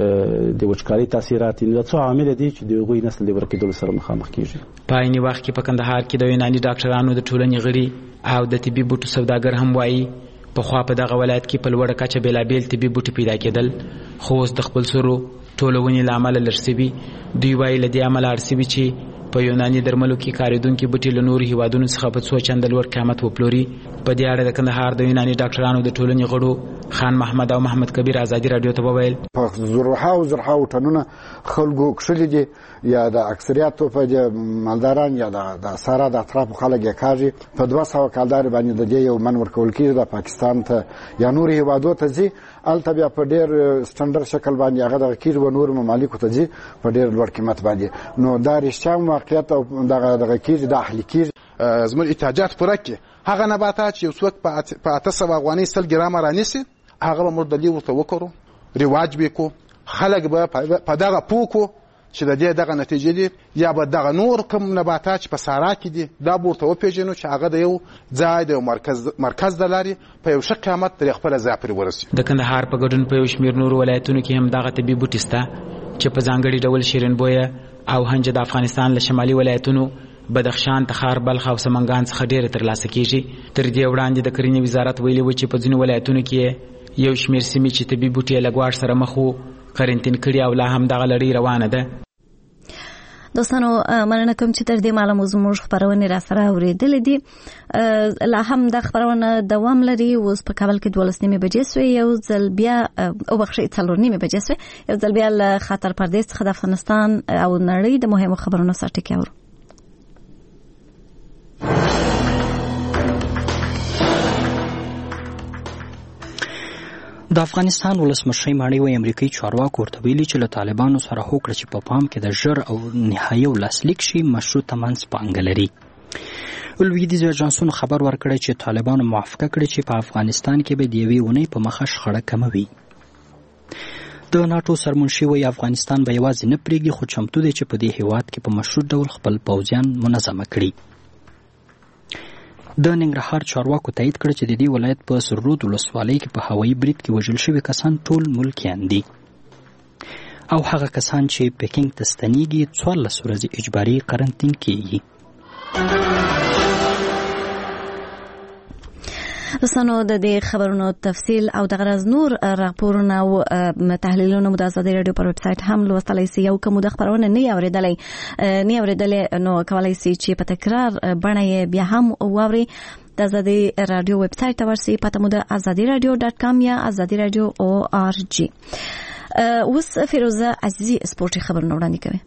د وچکالي تاثیرات نه څو عامل دي چې د غوي نسل د ورکېدو سره مخامخ کیږي په عین وخت کې په کندهار کې د یوناني ډاکټرانو د ټولنې غړي او د طبي بوټو سوداګر هم وایي په خوا په دغه ولایت کې په لوړه کچه بیلابیل طبي بوټي پیدا کېدل خو اوس د خپل سرو ټولونې لامل لرسبي دوی وایي لدی عمل ارسبي چې په یوناني درملو کې کاریدونکو بوټي له نور هیوادونو څخه په څو چند لوړ قیمت وپلوري په دې اړه د کندهار د یوناني ډاکټرانو د ټولنې غړو خان محمد او محمد کبیر آزادي رادیو ته وویل په زرها ټنونه خلکو کښلي دي یا د اکثریت په مالداران یا د سارا د اطراف خلک یې کاږي په 200 کالدار باندې د دې یو من ورکول کېږي د پاکستان ته یا نور هیوادو ته ځي الته بیا په ډېر سټانډرډ شکل باندې هغه د کېږي و نور ممالکو ته ځي په ډېر لوړ قیمت باندې نو دا رښتیا واقعیت او دغه کېږي د اهلي کېږي زموږ احتیاجات پوره کړي هغه نباتات چې یو څوک په 800 افغانۍ 100 ګرامه رانیسي هغه به موږ دلې ورته وکړو رواج به کو خلک به په دغه پوکو چې د دې دغه نتیجې دي یا به دغه نور کوم نباتات چې په صحرا کې دي دا به ورته وپېژنو چې هغه د یو ځای د مرکز د لارې په یو ښه قیمت ترې خپله ځای پورې ورسي د کندهار په ګډون په یو شمېر نورو ولایتونو کې هم دغه طبي بوټي شته چې په ځانګړي ډول شیرین بویه او هنجه د افغانستان له شمالي ولایتونو بدخشان تخار بلخ او سمنګان څخه ډېر ترلاسه کیږي تر دې وړاندې د کرنې وزارت ویلي و چې په ځینو ولایتونو کې یو شمېر سیمې چې طبي بوټي له ګواښ سره مخ وو قرنطین کړي او لا هم دغه لړۍ روانه ده دوستانو مننه کوم چې تر دې مهاله مو زموږ خپرونې را سره اورېدلې دي. لا هم د خپرونه دوام لري. اوس په کابل کې 12 بجې سوې، یو ځل بیا او بخښئ 4 بجې سوې، یو ځل بیا له خطر پردې څخه د افغانستان او نړۍ د مهمو خبرونو سره ټکی اورو. د افغانستان ولسمشر ماڼۍ وایي امریکایي چارواکو ورته ویلي چې له طالبانو سره هوکړه چې په پام کې د ژر او نهایي لاسلیک شي مشروطه منځپانګه لري. لویدیځ اژانسونو خبر ورکړی چې طالبانو موافقه کړې چې په افغانستان کې به د یوې اونۍ په مخه شخړه کموي. د ناټو سرمنشي وایي افغانستان به یوازې نه پرېږدي، خو چمتو دی چې په دې هیواد کې په مشروط ډول خپل پوځیان منظمه کړي. د ننګرهار چارواکو تایید کړ چې د دې ولایت په سرود ولسوالۍ کې په هوایي برید کې وژل شوي کسان ټول ملکیان دي او هغه کسان چې پکینګ ته ستنېږي 14 ورځې اجباري قرنطین کېږي. دوستانو د دې خبرونو تفصیل او د غرض نور راپورونه او تحلیلونه مو د آزادي رادیو پر ویب سټ هم لوستلای شئ. یو کوم د خبرونه نه اوریدلې نو کولای شئ چې په تکرار بڼه بیا هم واوري. د آزادي رادیو ویب سټ ته ورسئ، پته مو د azadiradio.com یا azadiradio.org. اوس فیروزه عزیزی سپورتي خبرونه وړاندې کوي.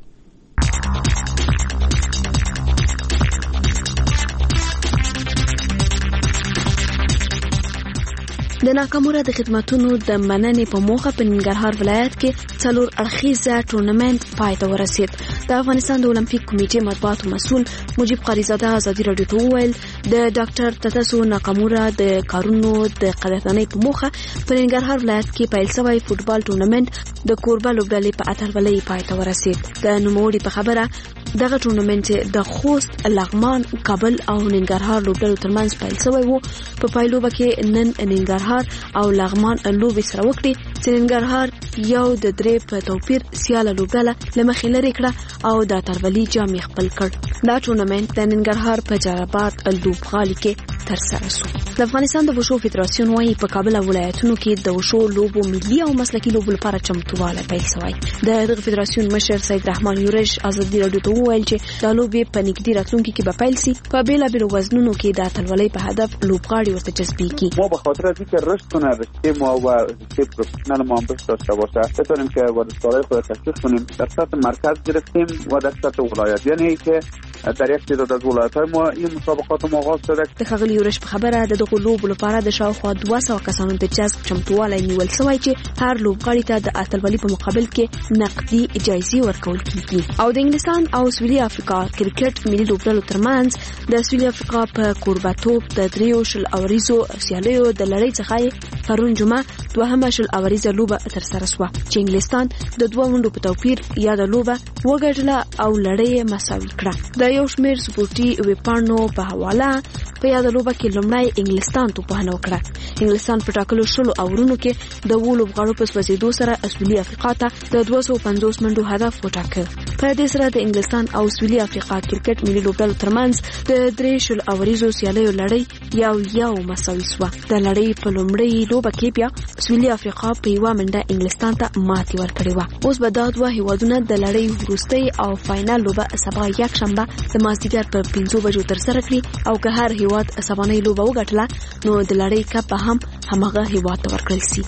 د ناکاموره د خدماتونو د مننې په موخه په ننګرهار ولایت کې 4 اړخیزه ټورنمنت پای ته ورسید. د افغانستان د اولمپیک کمیټې مطبوعاتو مسؤل مجيب قریزاده آزادي رادیو ته وویل د ډاکټر تتسو ناکاموره د کارونو د قدرتنۍ په موخه په ننګرهار ولایت کې پیل شوی فوټبال ټورنمنت د کوربه لوبډلې په اتلولۍ پای ته ورسید. د نوموړي په خبره دغه ټورنمنت د خوست، لغمان، کابل او ننګرهار لوبډلو ترمنځ پیل شوی وو. په پایلوبه کې نن ننګرهار او لغمان لوبې سره وکړي چې ننګرهار یو د 3 په توپیر سیاله لوبډله لمخې لري کړه او د اتلولۍ جام خپل کړ. دا ټورنمنت د ننګرهار په جلال لوبغالي کې ترسره شو. د افغانستان د وشو فدراسیون وايي په کابل ولایتونو کې د وشو لوبو ملي او مسلکي لوبو لپاره چمتووالی پیل شوی. د فدراسیون مشر سید رحمان یورش آزادي رادیو ته وویل چې د لوبې په نږدې راتلونکي کې به پیل شي. په بیلابیلو وزنونو کې د اتلولۍ په هدف لوبغاړي ورته جذبیږي. ما به خاطر از اینکه رشد کنه رشته ما و رشته پروفسیونال ما هم داشته باشه بتونیم که ورزشکارای خود تشویق کنیم. در سطح مرکز گرفتیم و در سطح ولایت، یعنی که در یک تعداد از ولایت‌های ما این مسابقات آغاز شده. د ښاغلي یورش په خبره د دغو لوبو لپاره د شاوخوا 200 کسانو د جذب چمتووالی نیول شوی چې هر لوبغاړي ته د اتلولۍ په مقابل کې نقدي جایزې ورکول کیږي. او د انګلستان او سویلي افریقا کرکټ ملي لوبډلو ترمنځ د سویلي افریقا په کوربه‌توب د 3 اوریزو سیالیو د لړۍ څخه پرون جمعه 2 اوریزه لوبه ترسره شوه چې انګلستان د 2 منډو په توپیر یا د لوبه وګټله او لړۍ مساوي کړه. د یو شمېر سپورتي ویبپاڼو په حواله په یاده لوبه کې لومړی انګلستان توپخانه وکړه. انګلستان په ټاکلو 20 اورونو کې د 2 لوبغاړو په سوځېدو سره سویلي افریقا ته د 250 منډو هدف وټاکه. په دې سره د انګلستان او سویلي افریقا کرکټ ملي لوبډلو ترمنځ د 3 اوریزو سیالیو لړۍ یو مساوي شوه. د لړۍ په لومړۍ لوبه کې بیا سویلي افریقا په یوه منډه انګلستان ته ماتې ورکړې وه. اوس به دا 2 هیوادونه د لړۍ وروستۍ او فاینل لوبه سبا یکشنبه د مازدیګر په 5 بجو ترسره کړي او که هر هیواد سبانۍ لوبه وګټله نو د لړۍ کپ به هم همغه هیواد ته ورکړل شي.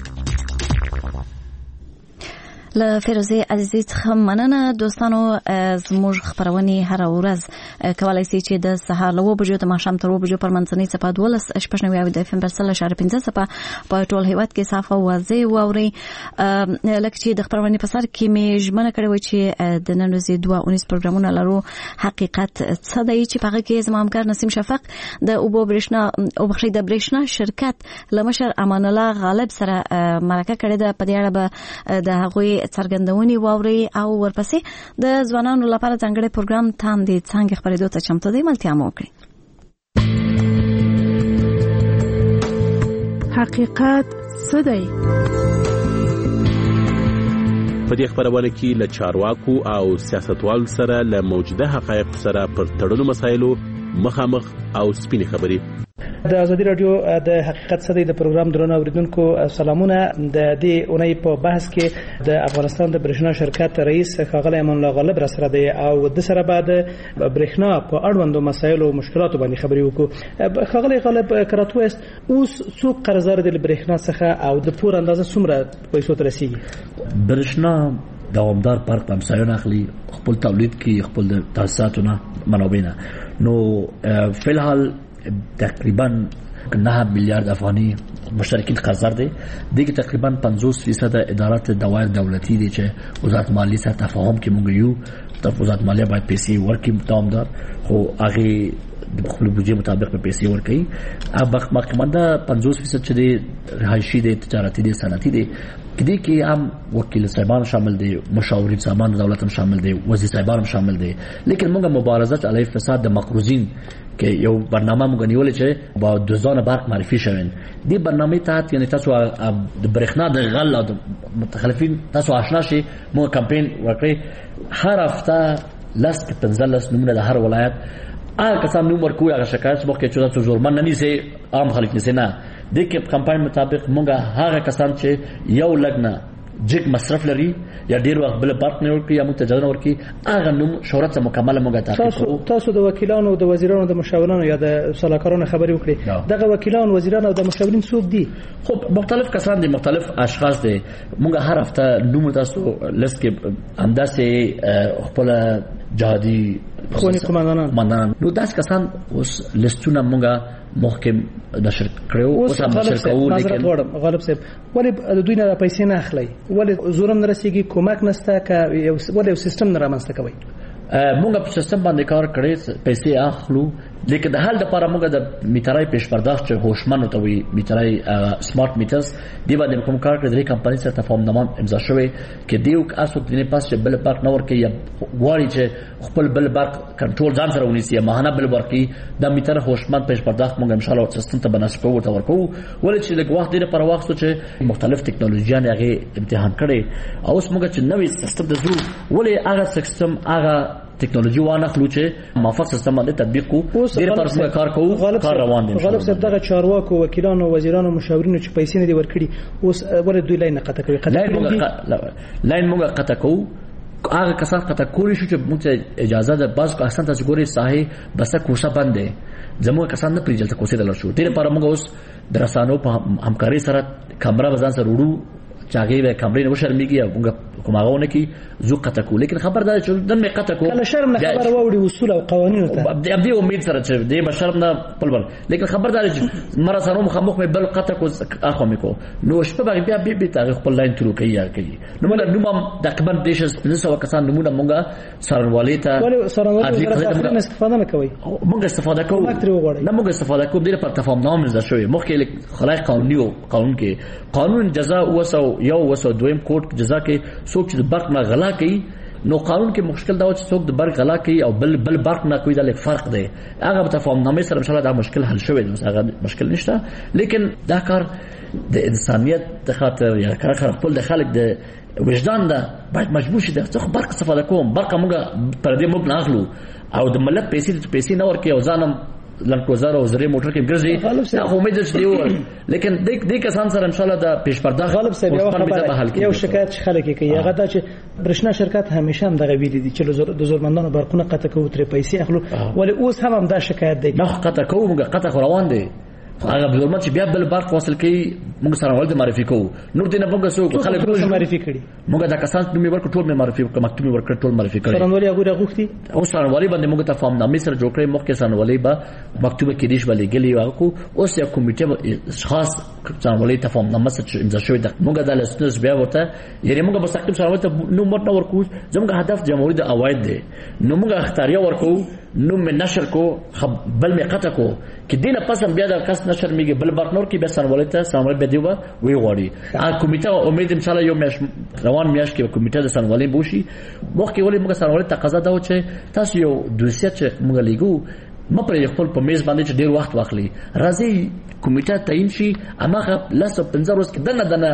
له فیروزه عزیزی څخه مننه. دوستانو زموږ خبرونه هر ورځ کولای شئ چې د سهار له 2 بجو د ماښام تر 2 بجو پر منځنۍ صفه 12 د اف ام برسل 15 صفه په ټول هیواد کې صافه واضح واوري. لکه چې د خبرونه په سر کې مې ژمنه کړې و چې د نن ورځې 2 پروګرامونه لرو. حقیقت څه دی چې په هغه کې زموږ همکار نسیم شفق د اوبو برېښنا او بخښي د برېښنا شرکت لمشر امان الله غالب سره مرکه کړې ده. په دې اړه به د هغوی څرګندونې واوري او ورپسې د ځوانانو لپاره ځانګړی پروګرام تاندې څنګه خبرېدو ته چمتو دی. ملتیا مو وکړي. حقیقت څه دی؟ په دې خبرونه کې له چارواکو او سیاستوالو سره له موجوده حقایق سره پر تړلو مسایلو مخامخ او سپینې خبرې. د ازادي رادیو د حقیقت صدی د پروګرام درنو اوریدونکو سلامونه. د دې اونۍ په بحث کې د افغانستان د برېښنا شرکت رئیس ښاغلی امان الله غالب را سره دی او د سره بعد برېښنا په اړوندو مسایلو او مشکلاتو باندې خبرې وکړو. ښاغلی غالب کراتو است اوس څوک قرضدار دي برېښنا څخه او د پور اندازه څومره پیسو ته رسیږي؟ برېښنا دوامدار پارک په همسایه‌ونو اخلي، خپل تولید کوي، خپل تاسیساتونه منابع. نو فلحال تقریبا 9 میلیارد افغانی مشترکین قرضدار دي. دغه تقریبا 50% ادارات دوائر دولتي دي چې وزارت مالیه سره تفاهم کې مونږ یو د وزارت مالیه باید پیسې ورکړي دوامدار، خو هغه د خپل بودجه مطابق په پیسې ورکړي. اب مقامنده 50% چې دي رهایشي دي، تجارتي دي، صنعتي دي. کدی کې عام وکیل صاحبان شامل دي، مشاورین صاحبان دولت هم شامل دي، وزیر صاحبان هم شامل دي. لیکن موږ مبارزات علیه فساد د مقروضین کې یو برنامه موږ نیولې چې با دوزانه برق معرفي شوین. دې برنامه تحت یعنی تاسو د برېښنا د غل او د متخلفین تاسو آشنا شي. موږ کمپاین وکړي هر هفته 15 نمونه د هر ولایت هغه کسان نوم ورکوي، هغه شکایت مخکې چې تاسو جرمن نه نیسي، عام خلک نیسي نه. د کې کمپاین مطابق موږ هغه کسان چې یو لګنه جګ مصرف لري یا ډیر وخت بل برق نه ورکړي یا موږ ته اجازه نه ورکړي، هغه نوم شهرت مکمله موږ تعقیب کوو. تاسو د وکیلانو، د وزیرانو، د مشاورانو یا د صلاحکارانو خبرې وکړي. دغه وکیلان، وزیران او د مشاورین څوک دي؟ خب مختلف کسان دي، مختلف اشخاص دي. موږ هر هفته نوم تاسو لست کې همداسې خپل جهادي خواني قومندانان نو داس کسان اوس لستونه موږ محکم نشر کړو او هم نشر کوو. لیکن غالب صاحب ولې دوی نه پیسې نه اخلي؟ ولې زورم نه رسیږي؟ کومک نشته که ولې یو سیستم نه رامنځته کوي؟ موږ په سیستم باندې کار کړی، پیسې اخلو، لیکن د حل لپاره موږ د میټرای پیش پرداخت چې هوشمن ته وي، میټرای سمارټ میټرز دی باندې کوم کار کړی. د کمپنۍ سره تفاهم نامه امضا شوی کې دیو اسو د نه پاس چې بل برق نه ورکي یا غواړي چې خپل بل برق کنټرول ځان سره ونیسي یا ماهانه بل ورکي، د میټر هوشمن پیش پرداخت موږ ان شاء الله سیستم ته بنسبت کوو ته ورکو. ولې چې د وخت ډیره پر وخت چې مختلف ټکنالوژیان هغه امتحان کړي او اوس موږ چې نوې سیستم د زو ولې هغه سیستم هغه ټکنالوژي وانه خلو چې موافق سیستم باندې تطبیق کو ډیر پر څه کار کوو، کار روان دي. غالب صاحب دغه چارواکو، وکیلانو، وزیرانو، مشاورینو چې پیسې نه دي ورکړي اوس ولې دوی لاین قطع کوي؟ لاین موږ قطع کوو. هغه کسان قطع کولی شو چې موږ اجازه ده بعض کسان تاسو ګوري ساحه بس کوسه باندې زموږ کسان نه پریجل ته کوسه دلر شو. ډیر پر موږ اوس درسانو په همکاري سره کیمرا بزان سره وړو چاغي به کمرې نو شرمېږي او موږ کوماغونه کې زو قطع کو. لیکن خبردار چې دنه قطع کو کله شرم نه خبر ووري اصول او قوانینو ته ابدي امید سره چې دې بشرم نه بلبل. لیکن خبردار چې مره سره مخامخ مې بل قطع کو اخو مې کو نو شپه بیا به تاریخ خپل لاین تلو کوي یا کوي. نو موږ نوم تقریبا دیش 1500 کسان نمونه موږ سرنوالي ته ولې استفاده نه کوي. موږ استفاده کوو نه، موږ استفاده کوو ډیر پر تفاهم نامه زده شوی مخکې خلای قانوني او قانون کې قانون جزاء وسو یو وسو دویم کوټ جزاء کې څوک چې برق نه غلا کوي نو قانون کې مشکل دا چې څوک د برق غلا کوي او بل برق نه کوي، دا لږ فرق دی. هغه په تفاهم نامه سره ان شاء الله دا مشکل حل شوی دی، هغه مشکل نشته. لیکن دا کار د انسانيت د خاطر یا کار خپل د خلک د وجدان ده باید مجبور شي د څخه برق استفاده کوم. برق موږ پر دې موږ نه اخلو او د ملت پیسې نه ورکي او ځانم لنکوزار او زری موټر کې ګرځي دا امید چې دیو. لیکن د کسان سره ان شاء الله د پیش پرداخت غالب صاحب یو شکایت خلک کوي هغه دا چې برښنا شرکت همیشه هم دغه ویلي دي چې د زورمندانو برقونه قطع کوو تر پیسې اخلو، ولی اوس هم دا شکایت دی نه قطع کوو موږ قطع روان دي. هغه بزرمت چې بیا بل برق وصل کوي موږ سره ولته معرفي کوو. نور دې نه موږ څو خلک معرفي کړي موږ دا کسان نومي ورکو ټول معرفي مکتوبي ورکړ ټول معرفي کړي. سرنوالي هغه غوښتي او سرنوالي باندې موږ ته فهم نامې سره جوړ کړی مخکې سرنوالي به مکتوبه کې دیش ولې ګلی واکو اوس یو کمیټه خاص سرنوالي ته فهم نامه سره امضا شوی ده. موږ د لسنس بیا ورته یعنی موږ مستقیم سره ورته نو مت نه ورکو. زموږ هدف جمهوریت د اواید دی نو موږ اختیاریه ورکو نو من نشر کو بل می قطع کو کې دینه پسم بیا د کس نشر میږي بل برنور کې به سرنوالي ته سرنوالي به دیوه وی غوړي. ا کمیټه امید ان شاء الله یو مش روان میاش کې کمیټه د سرنوالي بوشي مخکې ولې موږ سرنوالي تقاضا دا و چې تاسو یو دوسیه چې موږ لګو مپر خپل په میز باندې چې ډیر وخت واخلي راځي کمیټه تعین شي اماغه لاسو 15 ورځې دنه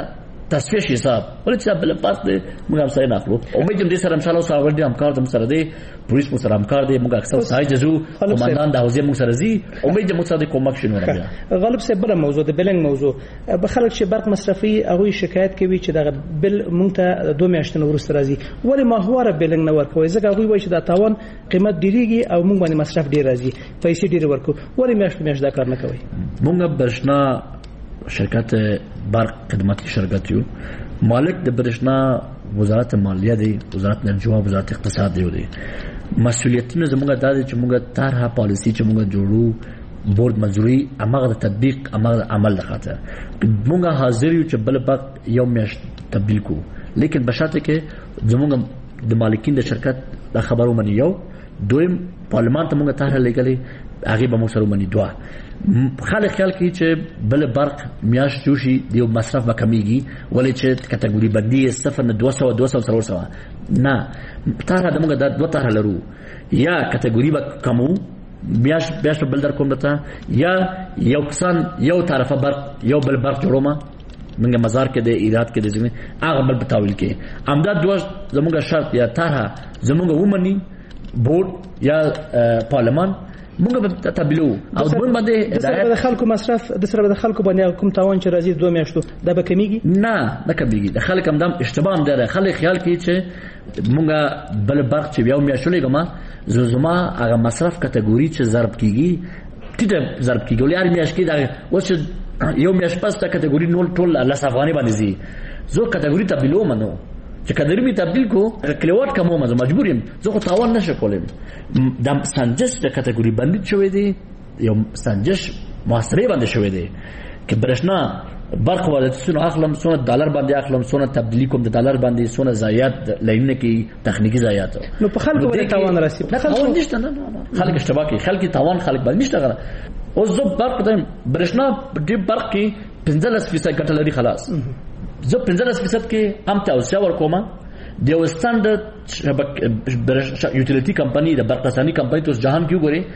تصفیه شي حساب ولې چې بل پات موږ هم سره ناخلو امید دې سره ان شاء الله سره ورته همکار دم سره دی پولیس مو سره همکار دی موږ اکثر سای جزو قومندان د حوزې موږ سره زی امید دې مو سره کومک شنو راځي غالب صاحب بل موضوع د بلنګ موضوع به خلک چې برق مصرفي هغه شکایت کوي چې دغه بل مونږ ته 2 میاشتې وروسته راځي ولې ماهواره بلنګ نه ورکوي ځکه هغه وایي چې دا تاوان قیمت ډیریږي او موږ باندې مصرف ډیر راځي پیسې ډیر ورکو ولې میاشت دا کار نه کوي موږ برښنا شرکت برق خدماتي شرکت یو مالک د برښنا وزارت مالیه دی وزارت انرژي او وزارت اقتصاد دی مسؤلیتونه زموږ د دې چې موږ طرحه پالیسی چې موږ جوړو بورد منظوري امغه تطبیق امغه عمل لخاطه موږ حاضر یو چې بل باق یو میاشت تبدیل کو لیکن بشرط کې زموږ د مالکین د شرکت د خبرو منی یو دویم پارلمان ته موږ طرحه لګلې هغه به موږ سره منی دوه خلک خیال کوي چې بل برق میاش جوشي دیو مصرف به کمیږي ولې چې کټګوري بندي 0 نه 200 نه طرحه د موږ د دوه طرحه لرو یا کټګوري به کمو بیاش په بل در کوم دته یا یو کسان یو طرفه برق یو بل برق جوړوما موږ مزار کې د ایراد کې د ځینې هغه بل بتاویل کې امداد دوه زموږ شرط یا طرحه زموږ ومني بورد یا پارلمان موږ به تبلو او موږ باندې د خلکو مصرف د سره د خلکو باندې کوم تاوان چې راځي 2 میاشتو دا به کمیږي نه کمیږي د خلک هم د اشتباه هم ده خلک خیال کوي چې موږ بل برق چې یو میاشتو لګما زما هغه مصرف کټګوري چې ضرب کیږي ټیټه ضرب کیږي ولې هر میاشت کې دا وڅ یو میاشت پس ته کټګوري نول ټول الله افغاني باندې زی زه کټګوري تبلو منو چې کډری می تبدیل کو کلیوات کومه مزه مجبور یم زه خو تاوان نشه کولم د سنجش د کټګوري باندې شوې دي یو سنجش محاسبه باندې شوې دي چې برښنا برق ولادتونو اخلم سونه $، باندې اخلم سونه تبدیلی کوم د $، باندې سونه زیات لینه کې تخنیکی زیات نو په خلکو باندې تاوان راسي نه خلک نشته نه خلک اشتباه کوي خلک تاوان خلک باندې نشته غره او زه برق دایم برښنا د برق کې 15% ګټه لري خلاص زه 15% کې هم توسعه ورکوم د یو سټانډرډ یوټیلیټي کمپنی د برقرسانی کمپنی ته جهان کې وګوري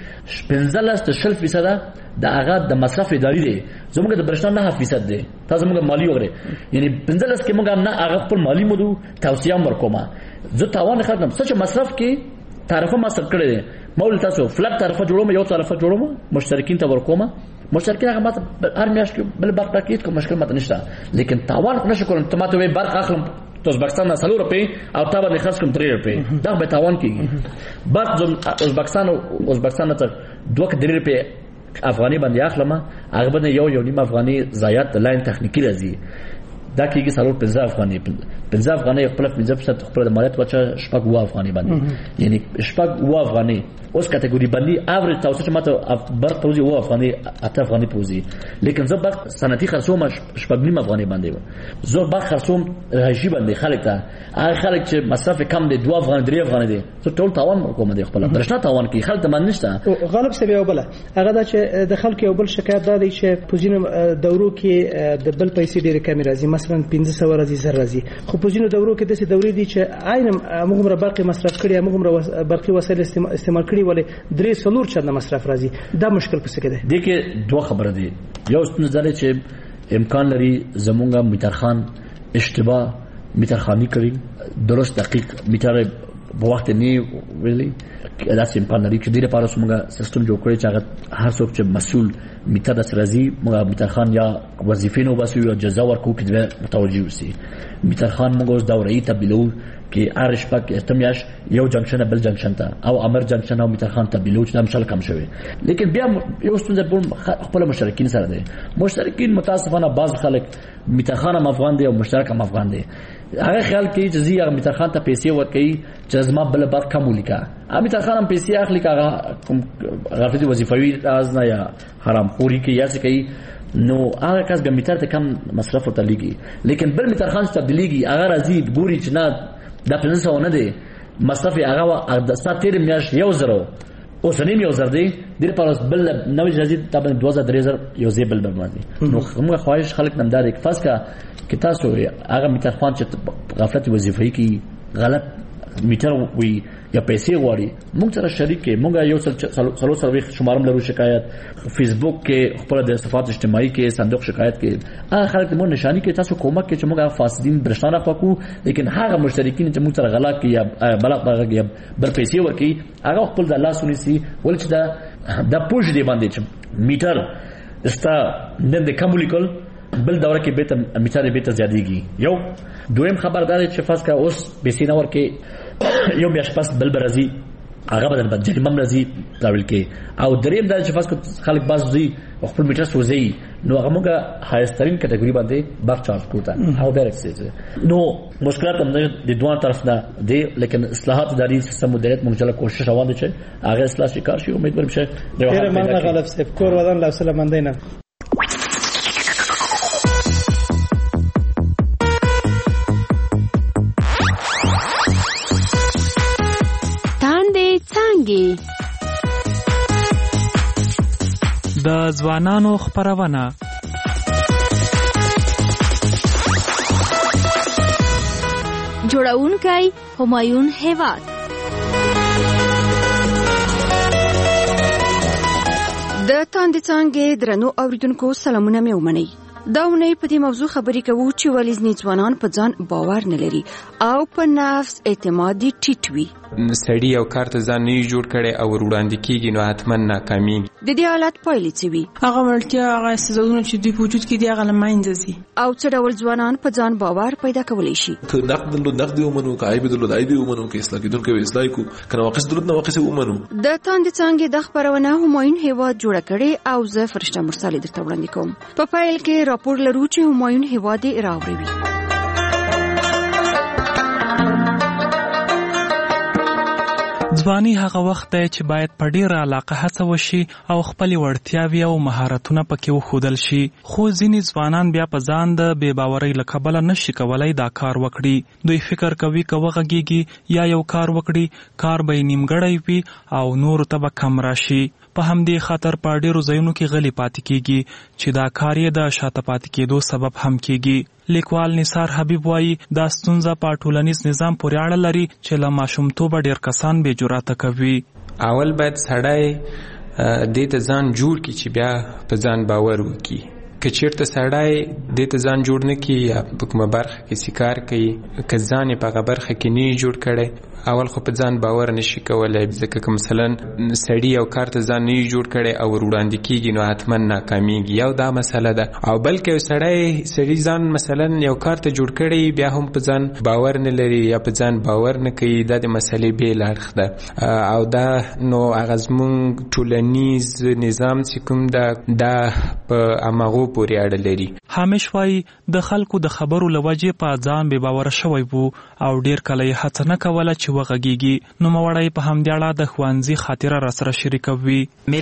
15% د هغه د مصرف اداري دی زموږ د برښنا 9% دی تاسو موږ مالی وګورئ یعنی 15 کې موږ نه هغه خپل مالی مودو توسعه ورکوم زه تاوان خدم څه مصرف کې طرفه مصرف کړی دی مول تاسو فلک طرفه جوړوم یو طرفه جوړوم مشترکین ته ورکوم مشترکین هغه ماته هر میاشت بل برق پاکیټ کوم مشکل ماته نشته لیکن تاوان نشه کولم ته ماته وي برق اخلم ازبکستان نه 3 روپے او تا باندې خرڅ کوم 3 روپے دا به تاوان کیږي برق ازبکستان ته 2 روپے افغاني باندې اخلم هغه باندې یو نیم افغاني زیات لاین تخنیکی راځي دا کېږي 15 افغاني 15 افغاني خپل 15% خپل د مالیات وچه شپږ افغاني باندې یعنی شپږ افغاني اوس کټګوري باندې اوریج تاسو چې ماته برق پوزي افغاني 8 افغاني پوزي لیکن زه برق صنعتي خرڅوم شپږ نیم افغاني باندې زه برق خرڅوم راشي باندې خلک ته هغه خلک چې مصرف کم دي 2 افغاني 3 افغاني دي زه ټول تاوان کوم دي خپل برښنا تاوان کوي خلک ته من نشته غالب سبي او بل هغه دا چې د خلک یو بل شکایت دا دی چې پوزینو دورو کې د بل پیسې ډېر کم راځي مثلا 1500 راځي زر راځي خو پوزینو دورو کې د دورې دي چې عین موږ برق مصرف کړی موږ برقي وسایل استعمال کړی ولې 3 چنده مصرف راځي دا مشکل پس کې ده د کې دوه خبره دي یو ستنه ده چې امکان لري زمونږه میټرخان اشتباه میټرخانی کوي درست دقیق میټر په وخت نه ویلي داسې امکان لري چې ډیره پاره څنګه سیستم جوړ کړی چې هر څوک چې مسؤل میټر د سرازي موږ میټرخان یا وظیفې نو باسي یا جزا ورکو کې متوجي وسی میټرخان موږ دورې تبلو کې ارش پک استمیاش یو جنکشن بل جنکشن ته او امر جنکشن او میټرخان تبلو چې مشل کم شوی لیکن بیا یو ستونزه خپل مشترکین سره دي مشترکین متاسفانه بعض خلک میټرخان هم افغان دي او مشترک هم افغان دي هغه خیال کوي چې زی هغه میټرخان ته پیسې ورکړي چې زما بل بر کم ولیکا ا میټرخان هم پیسې اخلي کاغه غلطي وظیفوي راز نه یا حرام خوري کې یا څه کوي نو هغه کس به میټر ته کم مصرف ورته لګي لیکن بل میټرخان ته تبدیلیږي هغه راځي ګوري چې نه دا 500 نه دی مصرف هغه د ساتیر میاش یو زرو او سنیم یو زر دی د پارس بل نوې راځي تابع 2000 یو زیبل باندې نو موږ خواهش خلک نمدار یک فاس کا کې تاسو هغه میټرخان چې غفلت وظیفي کې غلط میټر وي یا پیسې غواړي موږ سره شریک کې موږ یو څلور سروي شمارم لرو شکایت فیسبوک کې خپل د صفات اجتماعي کې صندوق شکایت کې هغه خلک موږ نشانی کې تاسو کومک کې چې موږ فاسدین برښنا راکو لیکن هغه مشترکین چې موږ سره غلا کوي یا بلغ بغه یا بل پیسې ورکي هغه خپل د الله سنسي ول چې دا پوج دی باندې چې میټر استا نن د کومولیکل بل دوره کې به ته میټر به ته زیاتېږي یو دویم خبردار چې فاس کا اوس بیسین اور کې یو میاش پاس بل برازي هغه بدل بدل ممرزي راول کې او دریم دا چې فاس کو خلک باز دي خپل میټر سوزي نو هغه موږ هایسترین کټګوري باندې بار چارج کوته او ډایرکټ نو مشکلات هم د دوه طرف نه دي لیکن اصلاحات اداري سیستم مدیریت موږ له کوشش روان دي چې هغه اصلاح شکار شي امیدوارم چې ډیر مننه غلط سپ کور ودان لا سلام مندینا د ځوانانو خبرونه جوړونکی همایون هیواد د تاندې څانګې درنو اوریدونکو سلامونه مې ومنئ دا ونې په دې موضوع خبرې کوو چې ولې ځینې ځوانان په ځان باور نه لري او په نفس اعتماد ټیټ وي سړی او کار ته ځان نه جوړ کړي او وړاندې کیږي نو حتما ناکامي د دې حالت پایلې څه وي هغه ورته هغه استعدادونه چې دوی په وجود کې دي هغه لماینځي او څه ډول ځوانان په ځان باور پیدا کولی شي که نقد ومنو که عیب دلودایي ومنو که اصلاح کیدونکو اصلاح کو کنه واقع درود نه واقع ومنو د تاندې څنګه د خبرونه همایون هیواد جوړ کړي او زه فرشته مرسل درته وړاندې کوم په پایل کې راپور لرو چې همایون هیواد راوړي ځواني هغه وخت دی چې باید په ډیره علاقه هڅه وشي او خپل وړتیاوې او مهارتونه پکې وښودل شي خو ځینې ځوانان بیا په ځان د بې باورۍ له کبله نشي کولای دا کار وکړي دوی فکر کوي که وغږیږي یا یو کار وکړي کار به یې نیمګړی وي او نورو ته به کم راشي په همدې خاطر په ډیرو ځایونو کې غلی پاتې کیږي چې دا کار یې د شاته پاتې کېدو سبب هم کیږي لیکوال نثار حبیب وایي دا ستونزه په ټولنیز نظام پورې اړه لري چې له ماشومتوبه ډیر کسان بې جرأته کوي اول باید سړی دې ته ځان جوړ کړي چې بیا په ځان باور وکړي که چیرته سړی دې ته ځان جوړ نه کړي یا په کومه برخه کې کار کوي که ځان یې په هغه برخه کې نه جوړ کړی اول خو په ځان باور نشي کولای ځکه که مثلا سړی او کار ته ځان نه جوړ کړي او وړاندې کیږي نو حتما ناکامیږي یو دا مسله ده او بلکې سړی ځان مثلا یو کار ته جوړ کړي بیا هم په ځان باور نه لري یا په ځان باور نه کوي دا د مسلې بیل اړخ ده او دا نو هغه زموږ ټولنیز نظام چې کوم دا په امغو پورې اړه لري همیش وایي د خلکو د خبرو لوجې په ځان بې باور شوی وو او ډیر کله یې هڅه نه کوله چې وغږیږي نو موړی په همدې اړه د ښوونځي خاطره را سره شریکوي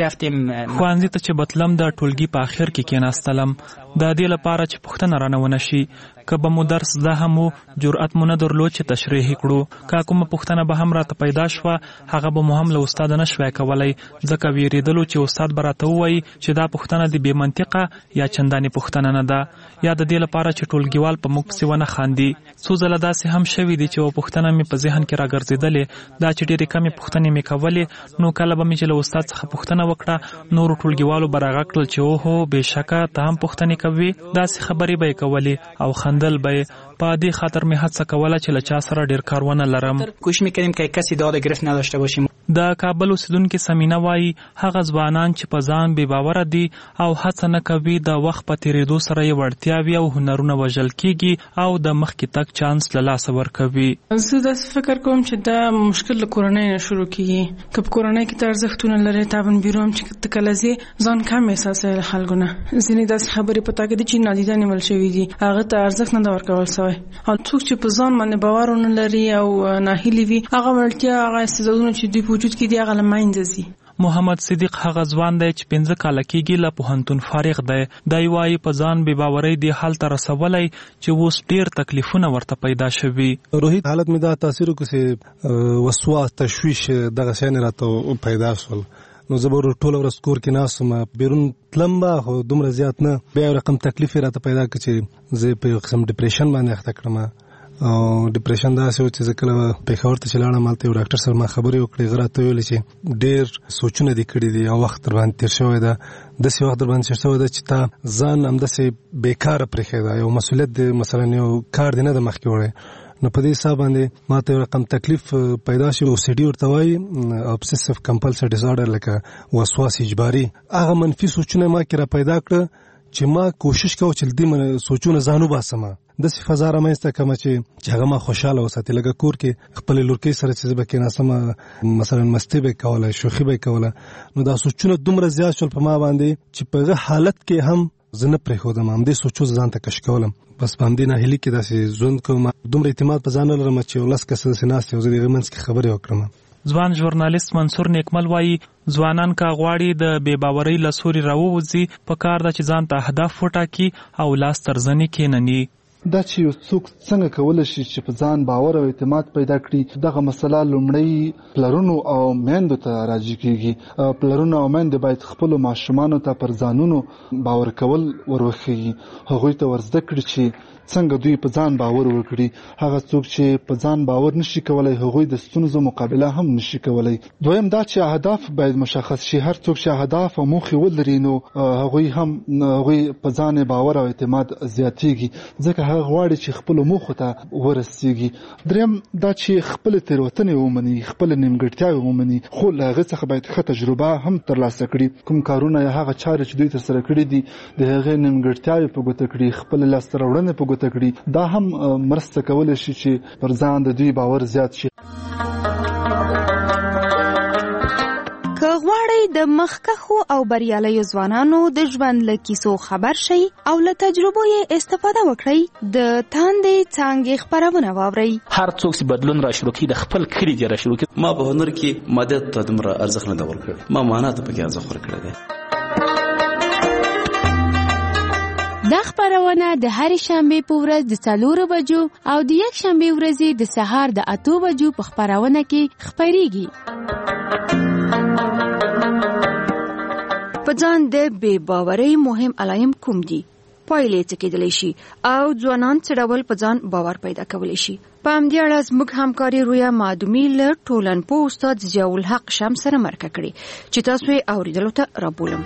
ښوونځي ته چې بتلم د ټولګي په اخر کې کېناستلم د دې لپاره چې پوښتنه رانه ونه شي که به مو درس ده هم جرأت مو نه درلود چې تشریح کړو که کومه پوښتنه به هم راته پیدا شوه هغه به مو هم له استاد نه شوی کولی ځکه ویرېدلو چې استاد به راته ووایي چې دا پوښتنه د بې منطقه یا چندانې پوښتنه نه ده یا د دې لپاره چې ټولګیوال په موږ پسې ونه خاندي څو ځله داسې هم شوي دي چې یوه پوښتنه مې په ذهن کې راګرځېدلې دا چې ډېرې کمې پوښتنې مې کولې نو کله به مې چې له استاد څخه پوښتنه وکړه نورو ټولګیوالو به راغږ کړل چې اوهو بېشکه ته هم پوښتنې کوي داسې خبرې به یې کولې او خندل به یې په دې خاطر مې هڅه کوله چې له چا سره ډېر کار ونه لرم کوشش می‌کردیم که کسی داد گرفت نداشته باشیم د کابل اوسیدونکي سمینه وایي هغه ځوانان چې په ځان بې باوره دي او هڅه نه کوي د وخت په تېرېدو سره یې وړتیاوې او هنرونه وژل کېږي او د مخکې تګ چانس له لاسه ورکوي زه داسې فکر کوم چې دا مشکل له کورنۍ نه شروع کېږي که په کورنۍ کې ته ارزښتونه لرې تابن بیرو هم چې ته کله ځې ځان کم احساسوې له خلکو نه ځینې داسې خبرې په تا کې دي چې نادیده نیول شوي دي هغه ته ارزښت نه ده ورکول سوی او څوک چې په ځان باندې باور ونه لري او ناهیلي وي هغه وړتیا هغه استعدادونه چې دوی په وجود کې دي هغه له منځه ځي محمد صدیق هغه ځوان دی چې 15 کاله کېږي له پوهنتون فارغ دی دی وایي په ځان بې باورۍ دې حال ته رسولی چې اوس ډېر تکلیفونه ورته پیدا شوي روحي حالت مې دا تاثیر وکړ چې وسواس تشویش دغه شیان راته پیدا شول نو زه به ټوله ورځ کور کې ناست وم بیرون تلم به خو دومره زیات نه بیا یو رقم تکلیف یې راته پیدا کړ چې زه په یو قسم ډپریشن باندې اخته کړم او ډیپریشن دا څه چې کله پېښور ته چلاړم مالته یو ډاکټر سره ما خبرې وکړې غره ته ویل چې ډېر سوچونه دي کړی دي او وخت در باندې تیر شوی دا د سی وخت در باندې تیر شوی دا چې تا ځان هم د سي بیکاره پرېښی دا یو مسؤلیت دی مثلا یو کار دی نه د مخکې وړی نو په دې حساب باندې ماته یو رقم تکلیف پیدا شي او سی ډي ورته وایي obsessive compulsive disorder لکه وسواس اجباري هغه منفي سوچونه ما کې را پیدا کړ چې ما کوشش کوم چې دې سوچونه ځانو باسم د سی فضا رامنځته کوم چې هغه ما خوشاله وساتي لکه کور کې خپل لورکۍ سره چې به کې ناسم مثلا مستی به کوله شوخي به کوله نو دا سوچونه دومره زیات شول په ما باندې چې په حالت کې هم زنه پرې خودم هم دې سوچو ځان ته کش کولم بس باندې نه هلي کې داسې ژوند کوم دومره اعتماد په ځان لرم چې ولس کس سره ناست یو ځای غمنس کې خبرې وکړم. ځوان ژورنالیست منصور نیکمل وایي ځوانان کا غواړي د بې باورۍ له سوري راووځي په کار ده چې ځان ته اهداف وټاکي او لاس تر زنې کېنني. دا چې یو څوک څنګه کولی شي چې په ځان باور او اعتماد پیدا کړي دغه مسله لومړی پلرونو او میندو ته راجع کیږي. پلرونو او میندې باید خپل ماشومانو ته پر ځانونو باور کول وروښيي هغوی ته ورزده کړي چې څنګه دوی په ځان باور وکړي. هغه څوک چې په ځان باور نشي کولای هغوی د ستونزو مقابله هم نشي کولای. دویم دا چې اهداف باید مشخص شي. هر څوک چې اهداف او موخې ولري نو هغوی په ځان باور او اعتماد زیاتېږي ځکه هغه غواړي چې خپل موخو ته ورسېږي. دریم دا چې خپل تېروتنې ومني خپل نیمګړتیاوې ومني خو له هغې څخه باید ښه تجربه هم ترلاسه کړي. کوم کارونه هغه چارې چې دوی ترسره کړي دي د هغې نیمګړتیاوې په ګوته کړي خپل لاسته راوړنې په ګوته کړي. دا هم مرسته کولی شي چې پر ځان د دوی باور زیات شي. که غواړئ د مخکښو او بریالیو ځوانانو د ژوند له کیسو خبر شئ او له تجربو یې استفاده وکړئ د تاندې څانګې خپرونه واورئ. هر څوک چې بدلون را شروع کړي د خپل کلي دې را شروع کړي. ما په هنر کې مدد ته دومره ارزښت نه دی ورکړی ما معنا ته پکې ارزښت ورکړی دی. دا خبرونه د هرې شنبې په ورځ د 4 بجو او د یک شنبې ورځې د سهار د 8 بجو په خبرونه کې خبريږي. په ځان د بې باورۍ مهم علایم کوم دي؟ پایلې څه کېدلی شي او ځوانان څه ډول په ځان باور پیدا کولی شي؟ په همدې اړه زموږ همکاري رویا معدومي له ټولنپوه استاد ضیاء الحق شمس سره مرکه کړې چې تاسو یې اورېدلو ته رابولم.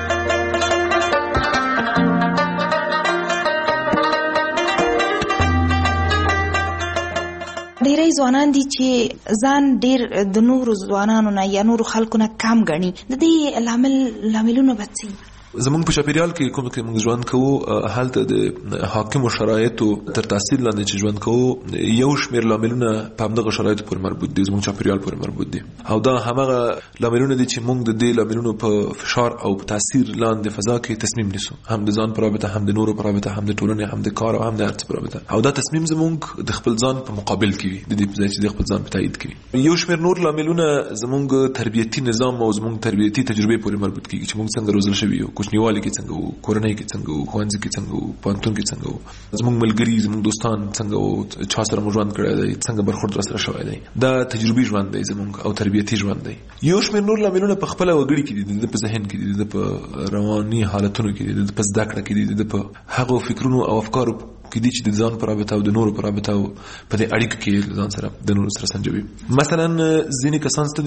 ډیری ځوانان دي چې ځان ډیر د نورو ځوانانو نه یا نورو خلکو نه کم ګڼي. د دې لاملونه به څه زمونږ په چاپیریال کې کوم کې موږ ژوند کوو هلته د حاکمو شرایطو تر تاثیر لاندې چې ژوند کوو یو شمېر لاملونه په همدغه شرایطو پورې مربوط دي زمونږ چاپیریال پورې مربوط دي او دا همغه لاملونه دي چې موږ د دې لاملونو په فشار او په تاثیر لاندې فضا کې تصمیم نیسو هم د ځان په رابطه هم د نورو په رابطه هم د ټولنې هم د کار او هم د هر څه په رابطه او دا تصمیم زمونږ د خپل ځان په مقابل کې وي د دې په ځای چې د خپل ځان په تایید کوي. یو شمېر نور لاملونه زمونږ تربیتي نظام او زمونږ تربیتي تجربې پورې مربوط کیږي چې موږ څنګه روزل شوي یو کوچنیوالي کې څنګه کورنۍ کې څنګه وو ښوونځي کې څنګه وو پوهنتون کې څنګه وو زموږ ملګري زموږ دوستان څنګه وو چا سره مو ژوند کړی دی څنګه برخورد راسره شوی دی دا تجربي ژوند دی زموږ او تربیتي ژوند دی. یو شمېر نور لاملونه په خپله وګړي کې دي د په ذهن کې دي د په رواني حالتونو کې دي د په زده کړه کې دي د په هغو فکرونو او افکارو کې دي چې د ځان پر رابطه او د نورو پر رابطه او په دې اړیکو کې ځان سره د نورو سره سنجوي. مثلا ځینې کسان ستدي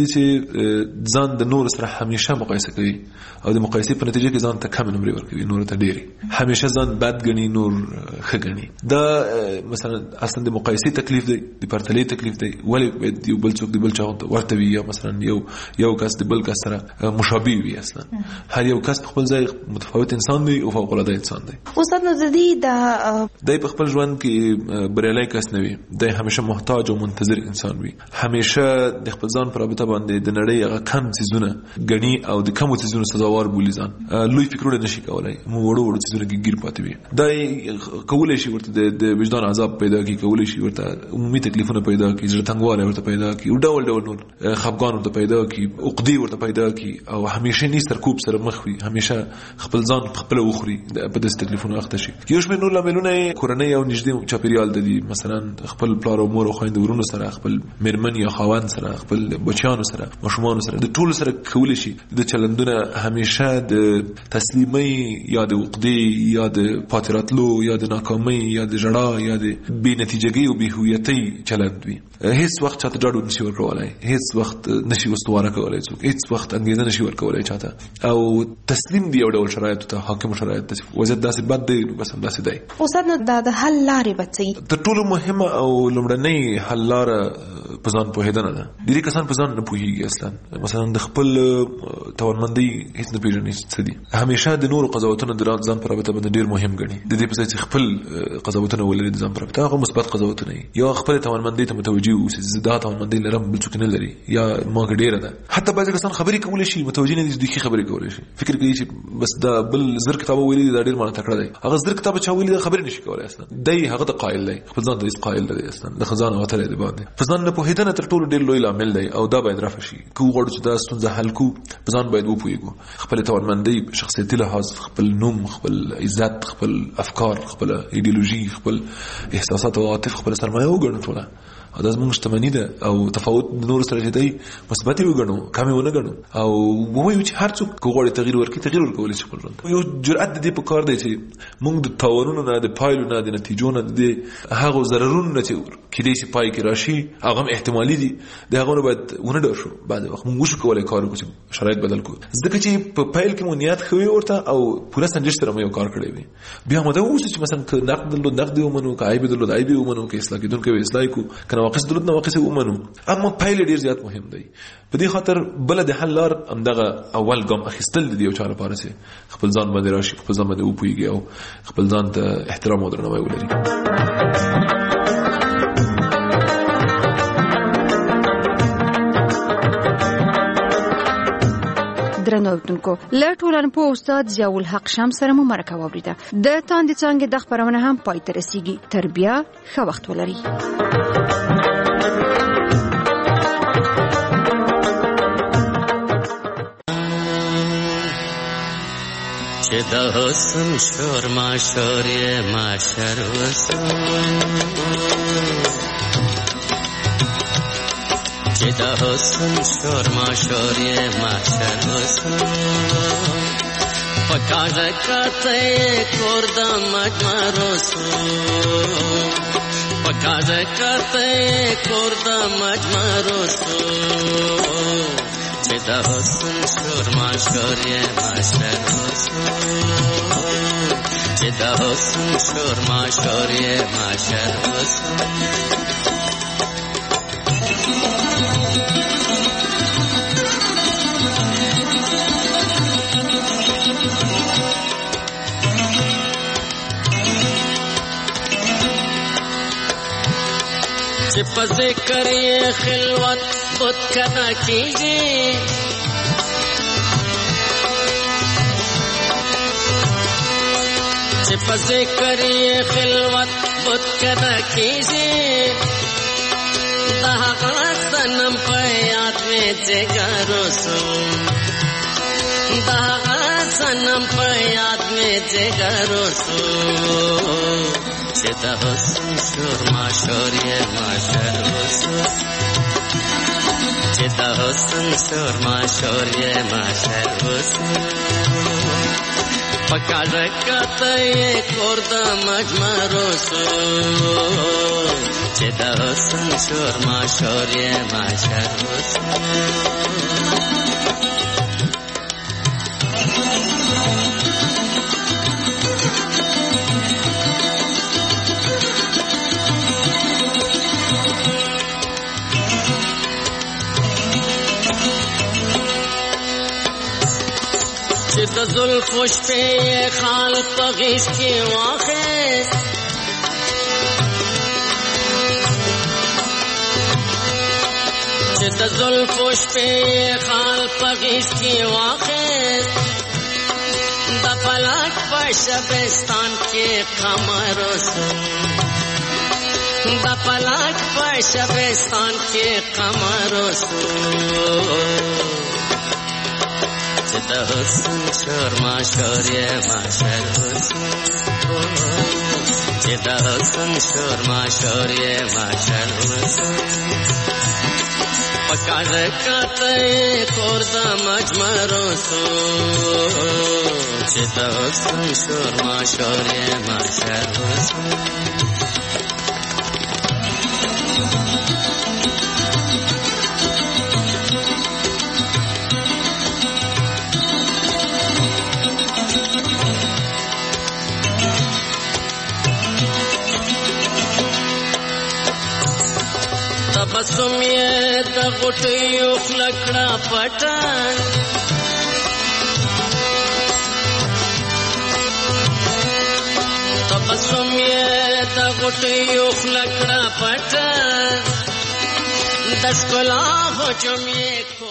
چې ځان د نورو سره همیشه مقایسه کوي او د مقایسې په نتیجه کې ځان ته کم نمرې ورکوي نور ته ډېرې همیشه ځان بد ګڼي نور ښه ګڼي. دا مثلا اصلا د مقایسې تکلیف دی د پرتلې تکلیف دی ولې باید یو بل څوک د بل چا ورته وي یا مثلا یو کس د بل کس سره مشابه وي. اصلا هر یو کس په خپل ځای متفاوت انسان دی او فوق العاده انسان دی. استاد نو د دې په خپل ژوند کې بریالی کس نه وي دی همیشه محتاج او منتظر انسان وي همیشه د خپل ځان پر رابطه باندې د نړۍ هغه کم څیزونه ګڼي او د کمو څیزونو سزاوار بولي ځان لوی فکرونه نشي کولای مو وړو څیزونه کې ګیر پاتې وي دا کولای شي ورته د وجدان عذاب پیدا کوي کولای شي ورته عمومي تکلیفونه پیدا کوي زړه تنګوالی ورته پیدا کوي او ډول ډول نور خفګان ورته پیدا کوي عقدې ورته پیدا کوي او همیشه نه سرکوب سره مخ وي همیشه خپل ځان خپل وخوري په دې تکلیفونو اخته شي. یو شمېر نور لاملونه کورنۍ او نږدې چاپیریال د دي، مثلا خپل پلار او مور او خویندو ورونو سره، خپل میرمن یا خاوند سره، خپل بچیانو سره، ماشومانو سره، د ټولو سره کول شي د چلندونه همیشه د تسلیمۍ یا د عقدې یا د پاتراتلو یا د ناکامۍ یا د ژړا یا د بې نتیجګۍ او بې هویتۍ چلند وي. هیڅ وخت چاته ډاډ نشي ورکولای، هیڅ وخت نشي واستواره کولای، څوک هیڅ وخت انګیزه نشي ورکولای چاته، او تسلیم دی یو ډول شرایطو ته، حاکم شرایط ته وضعیت داسې بد دی بس هم داسې دی. استاد نو د حل لارې بچي تر ټولو مهمه او لومړنۍ حل لاره په ځان پوهېدنه ده. ډېری کسان په ځان نه پوهېږي اصلا، مثلا د خپل توانمندۍ هیڅ نه پېژني څه دي. همیشه د نورو قضاوتونه د ځان په رابطه باندې ډېر مهم ګڼي، د دې په ځای چې خپل قضاوتونه ولري د ځان په رابطه، هغه مثبت قضاوتونه وي، یا خپل توانمندۍ ته متوجه اوسي چې دا توانمندۍ لرم بل څوک نه لري یا ما کې ډېره ده. حتی بعضې کسان خبرې کولی شي متوجه نه دي چې دوی ښې خبرې کولی شي، فکر کوي چې بس دا بل زر کتاب ویلي دا ډېر مانه تکړه دی، هغه زر کتاب چا ویلي دا خبرې نشي کولی اصلا، دی هغه ته قایل دی، خپل ځان ته هېڅ قایل نه دی اصلا، د ځان وتلی دی باندې. په ځان نه پوهېدنه تر ټولو ډېر لوی لامل دی او دا باید رفع شي. که وغواړو چې دا ستونزه حل کړو، په ځان باید وپوهېږو، خپل توانمندۍ، شخصیتي لحاظ، خپل نوم، خپل عزت، خپل افکار، خپل ایډیولوژي، خپل احساسات او عاطف، خپل سرمایه وګڼو ټوله. دا زموږ شتمني ده او تفاوت د نورو سره چې دی مثبت وګڼو، کم ونه ګڼو، او ووایو چې هر څوک که غواړي تغییر ورکړي تغییر ورکولی شي خپل ژوند. یو جرأت د دې په کار دی چې موږ د تاوانونو نه، د پایلو نه، د نتیجو نه، د هغو ضررونو نه چې کیدای شي پای کې راشي، هغه هم احتمالي دي، د هغو نه باید ونه ډار شو. بعضې وخت موږ وشو کولی کار وکړو چې شرایط بدل کړو، ځکه چې په پیل کې مو نیت ښه وي ورته او پوره سنجش سره مو یو کار کړی وي. بیا مو دا واوسو چې مثلا که نقد درلود نقد یې ومنو، که عیب درلود عیب یې ومنو، که اصلاح کېدونکی وي اصلاح کړو، که نواقص درلود نواقص ومنو. اما پیل ډیر زیات مهم دی. په دې خاطر بل د حل لار همدغه اول ګام اخیستل د یو چا لپاره چې خپل ځان باندې راشي، خپل ځان باندې وپوهېږي او خپل ځان ته احترام او درناوی ولري. درنو اوریدونکو، له ټولنپوه استاد ضیاء الحق شمس سره مو مرکه واوریده. د تاندې څانګې د خپرونه هم پای ته رسیږي. تر بیا ښه وخت ولرئ. چې د حسن شور ماشور یې ماشر وسو، چې د حسن شور ماشور یې ماشر وسو، پکاږه کته کور د مجمر وسو، پکاږه کته کور د مجمر وسو، چې د حسن شور ماشور یې ماشر وسو، چې د حسن شور ماشور یې ماشر وسو. چې په ذکر یې خلوت بت کنا کیږي، چې په ذکر یې خلوت بت کنا کیږي، دا هغه صنم په یاد مې جګر وسو، دا هغه صنم په یاد مې جګر وسو، چې د حسن شور ماشور یې ماشر وسو، چې د حسن شور ماشور یې ماشر وسو، پکاږه کته یې کور د مجمر وسو، چې د حسن شور ماشور یې ماشر وسو. چې د زلفو شپې خال په غیږ کې واخیست، چې د زلفو شپې خال په غیږ کې واخیست، د فلک په شبستان کې قمر وسو، د فلک په شبستان کې قمر وسو، چې د حسن شور ما شور یې ما شر حسن چې د حسن شور ما شور یې ما شر حسن پکار کاته کور د مجمرو سو چې د حسن شور ما شور یې ما شر حسن تبسم یې د غټیو خلکړه پټان تبسم یې د غټیو خلکړه پټان د ښکلا هجوم یې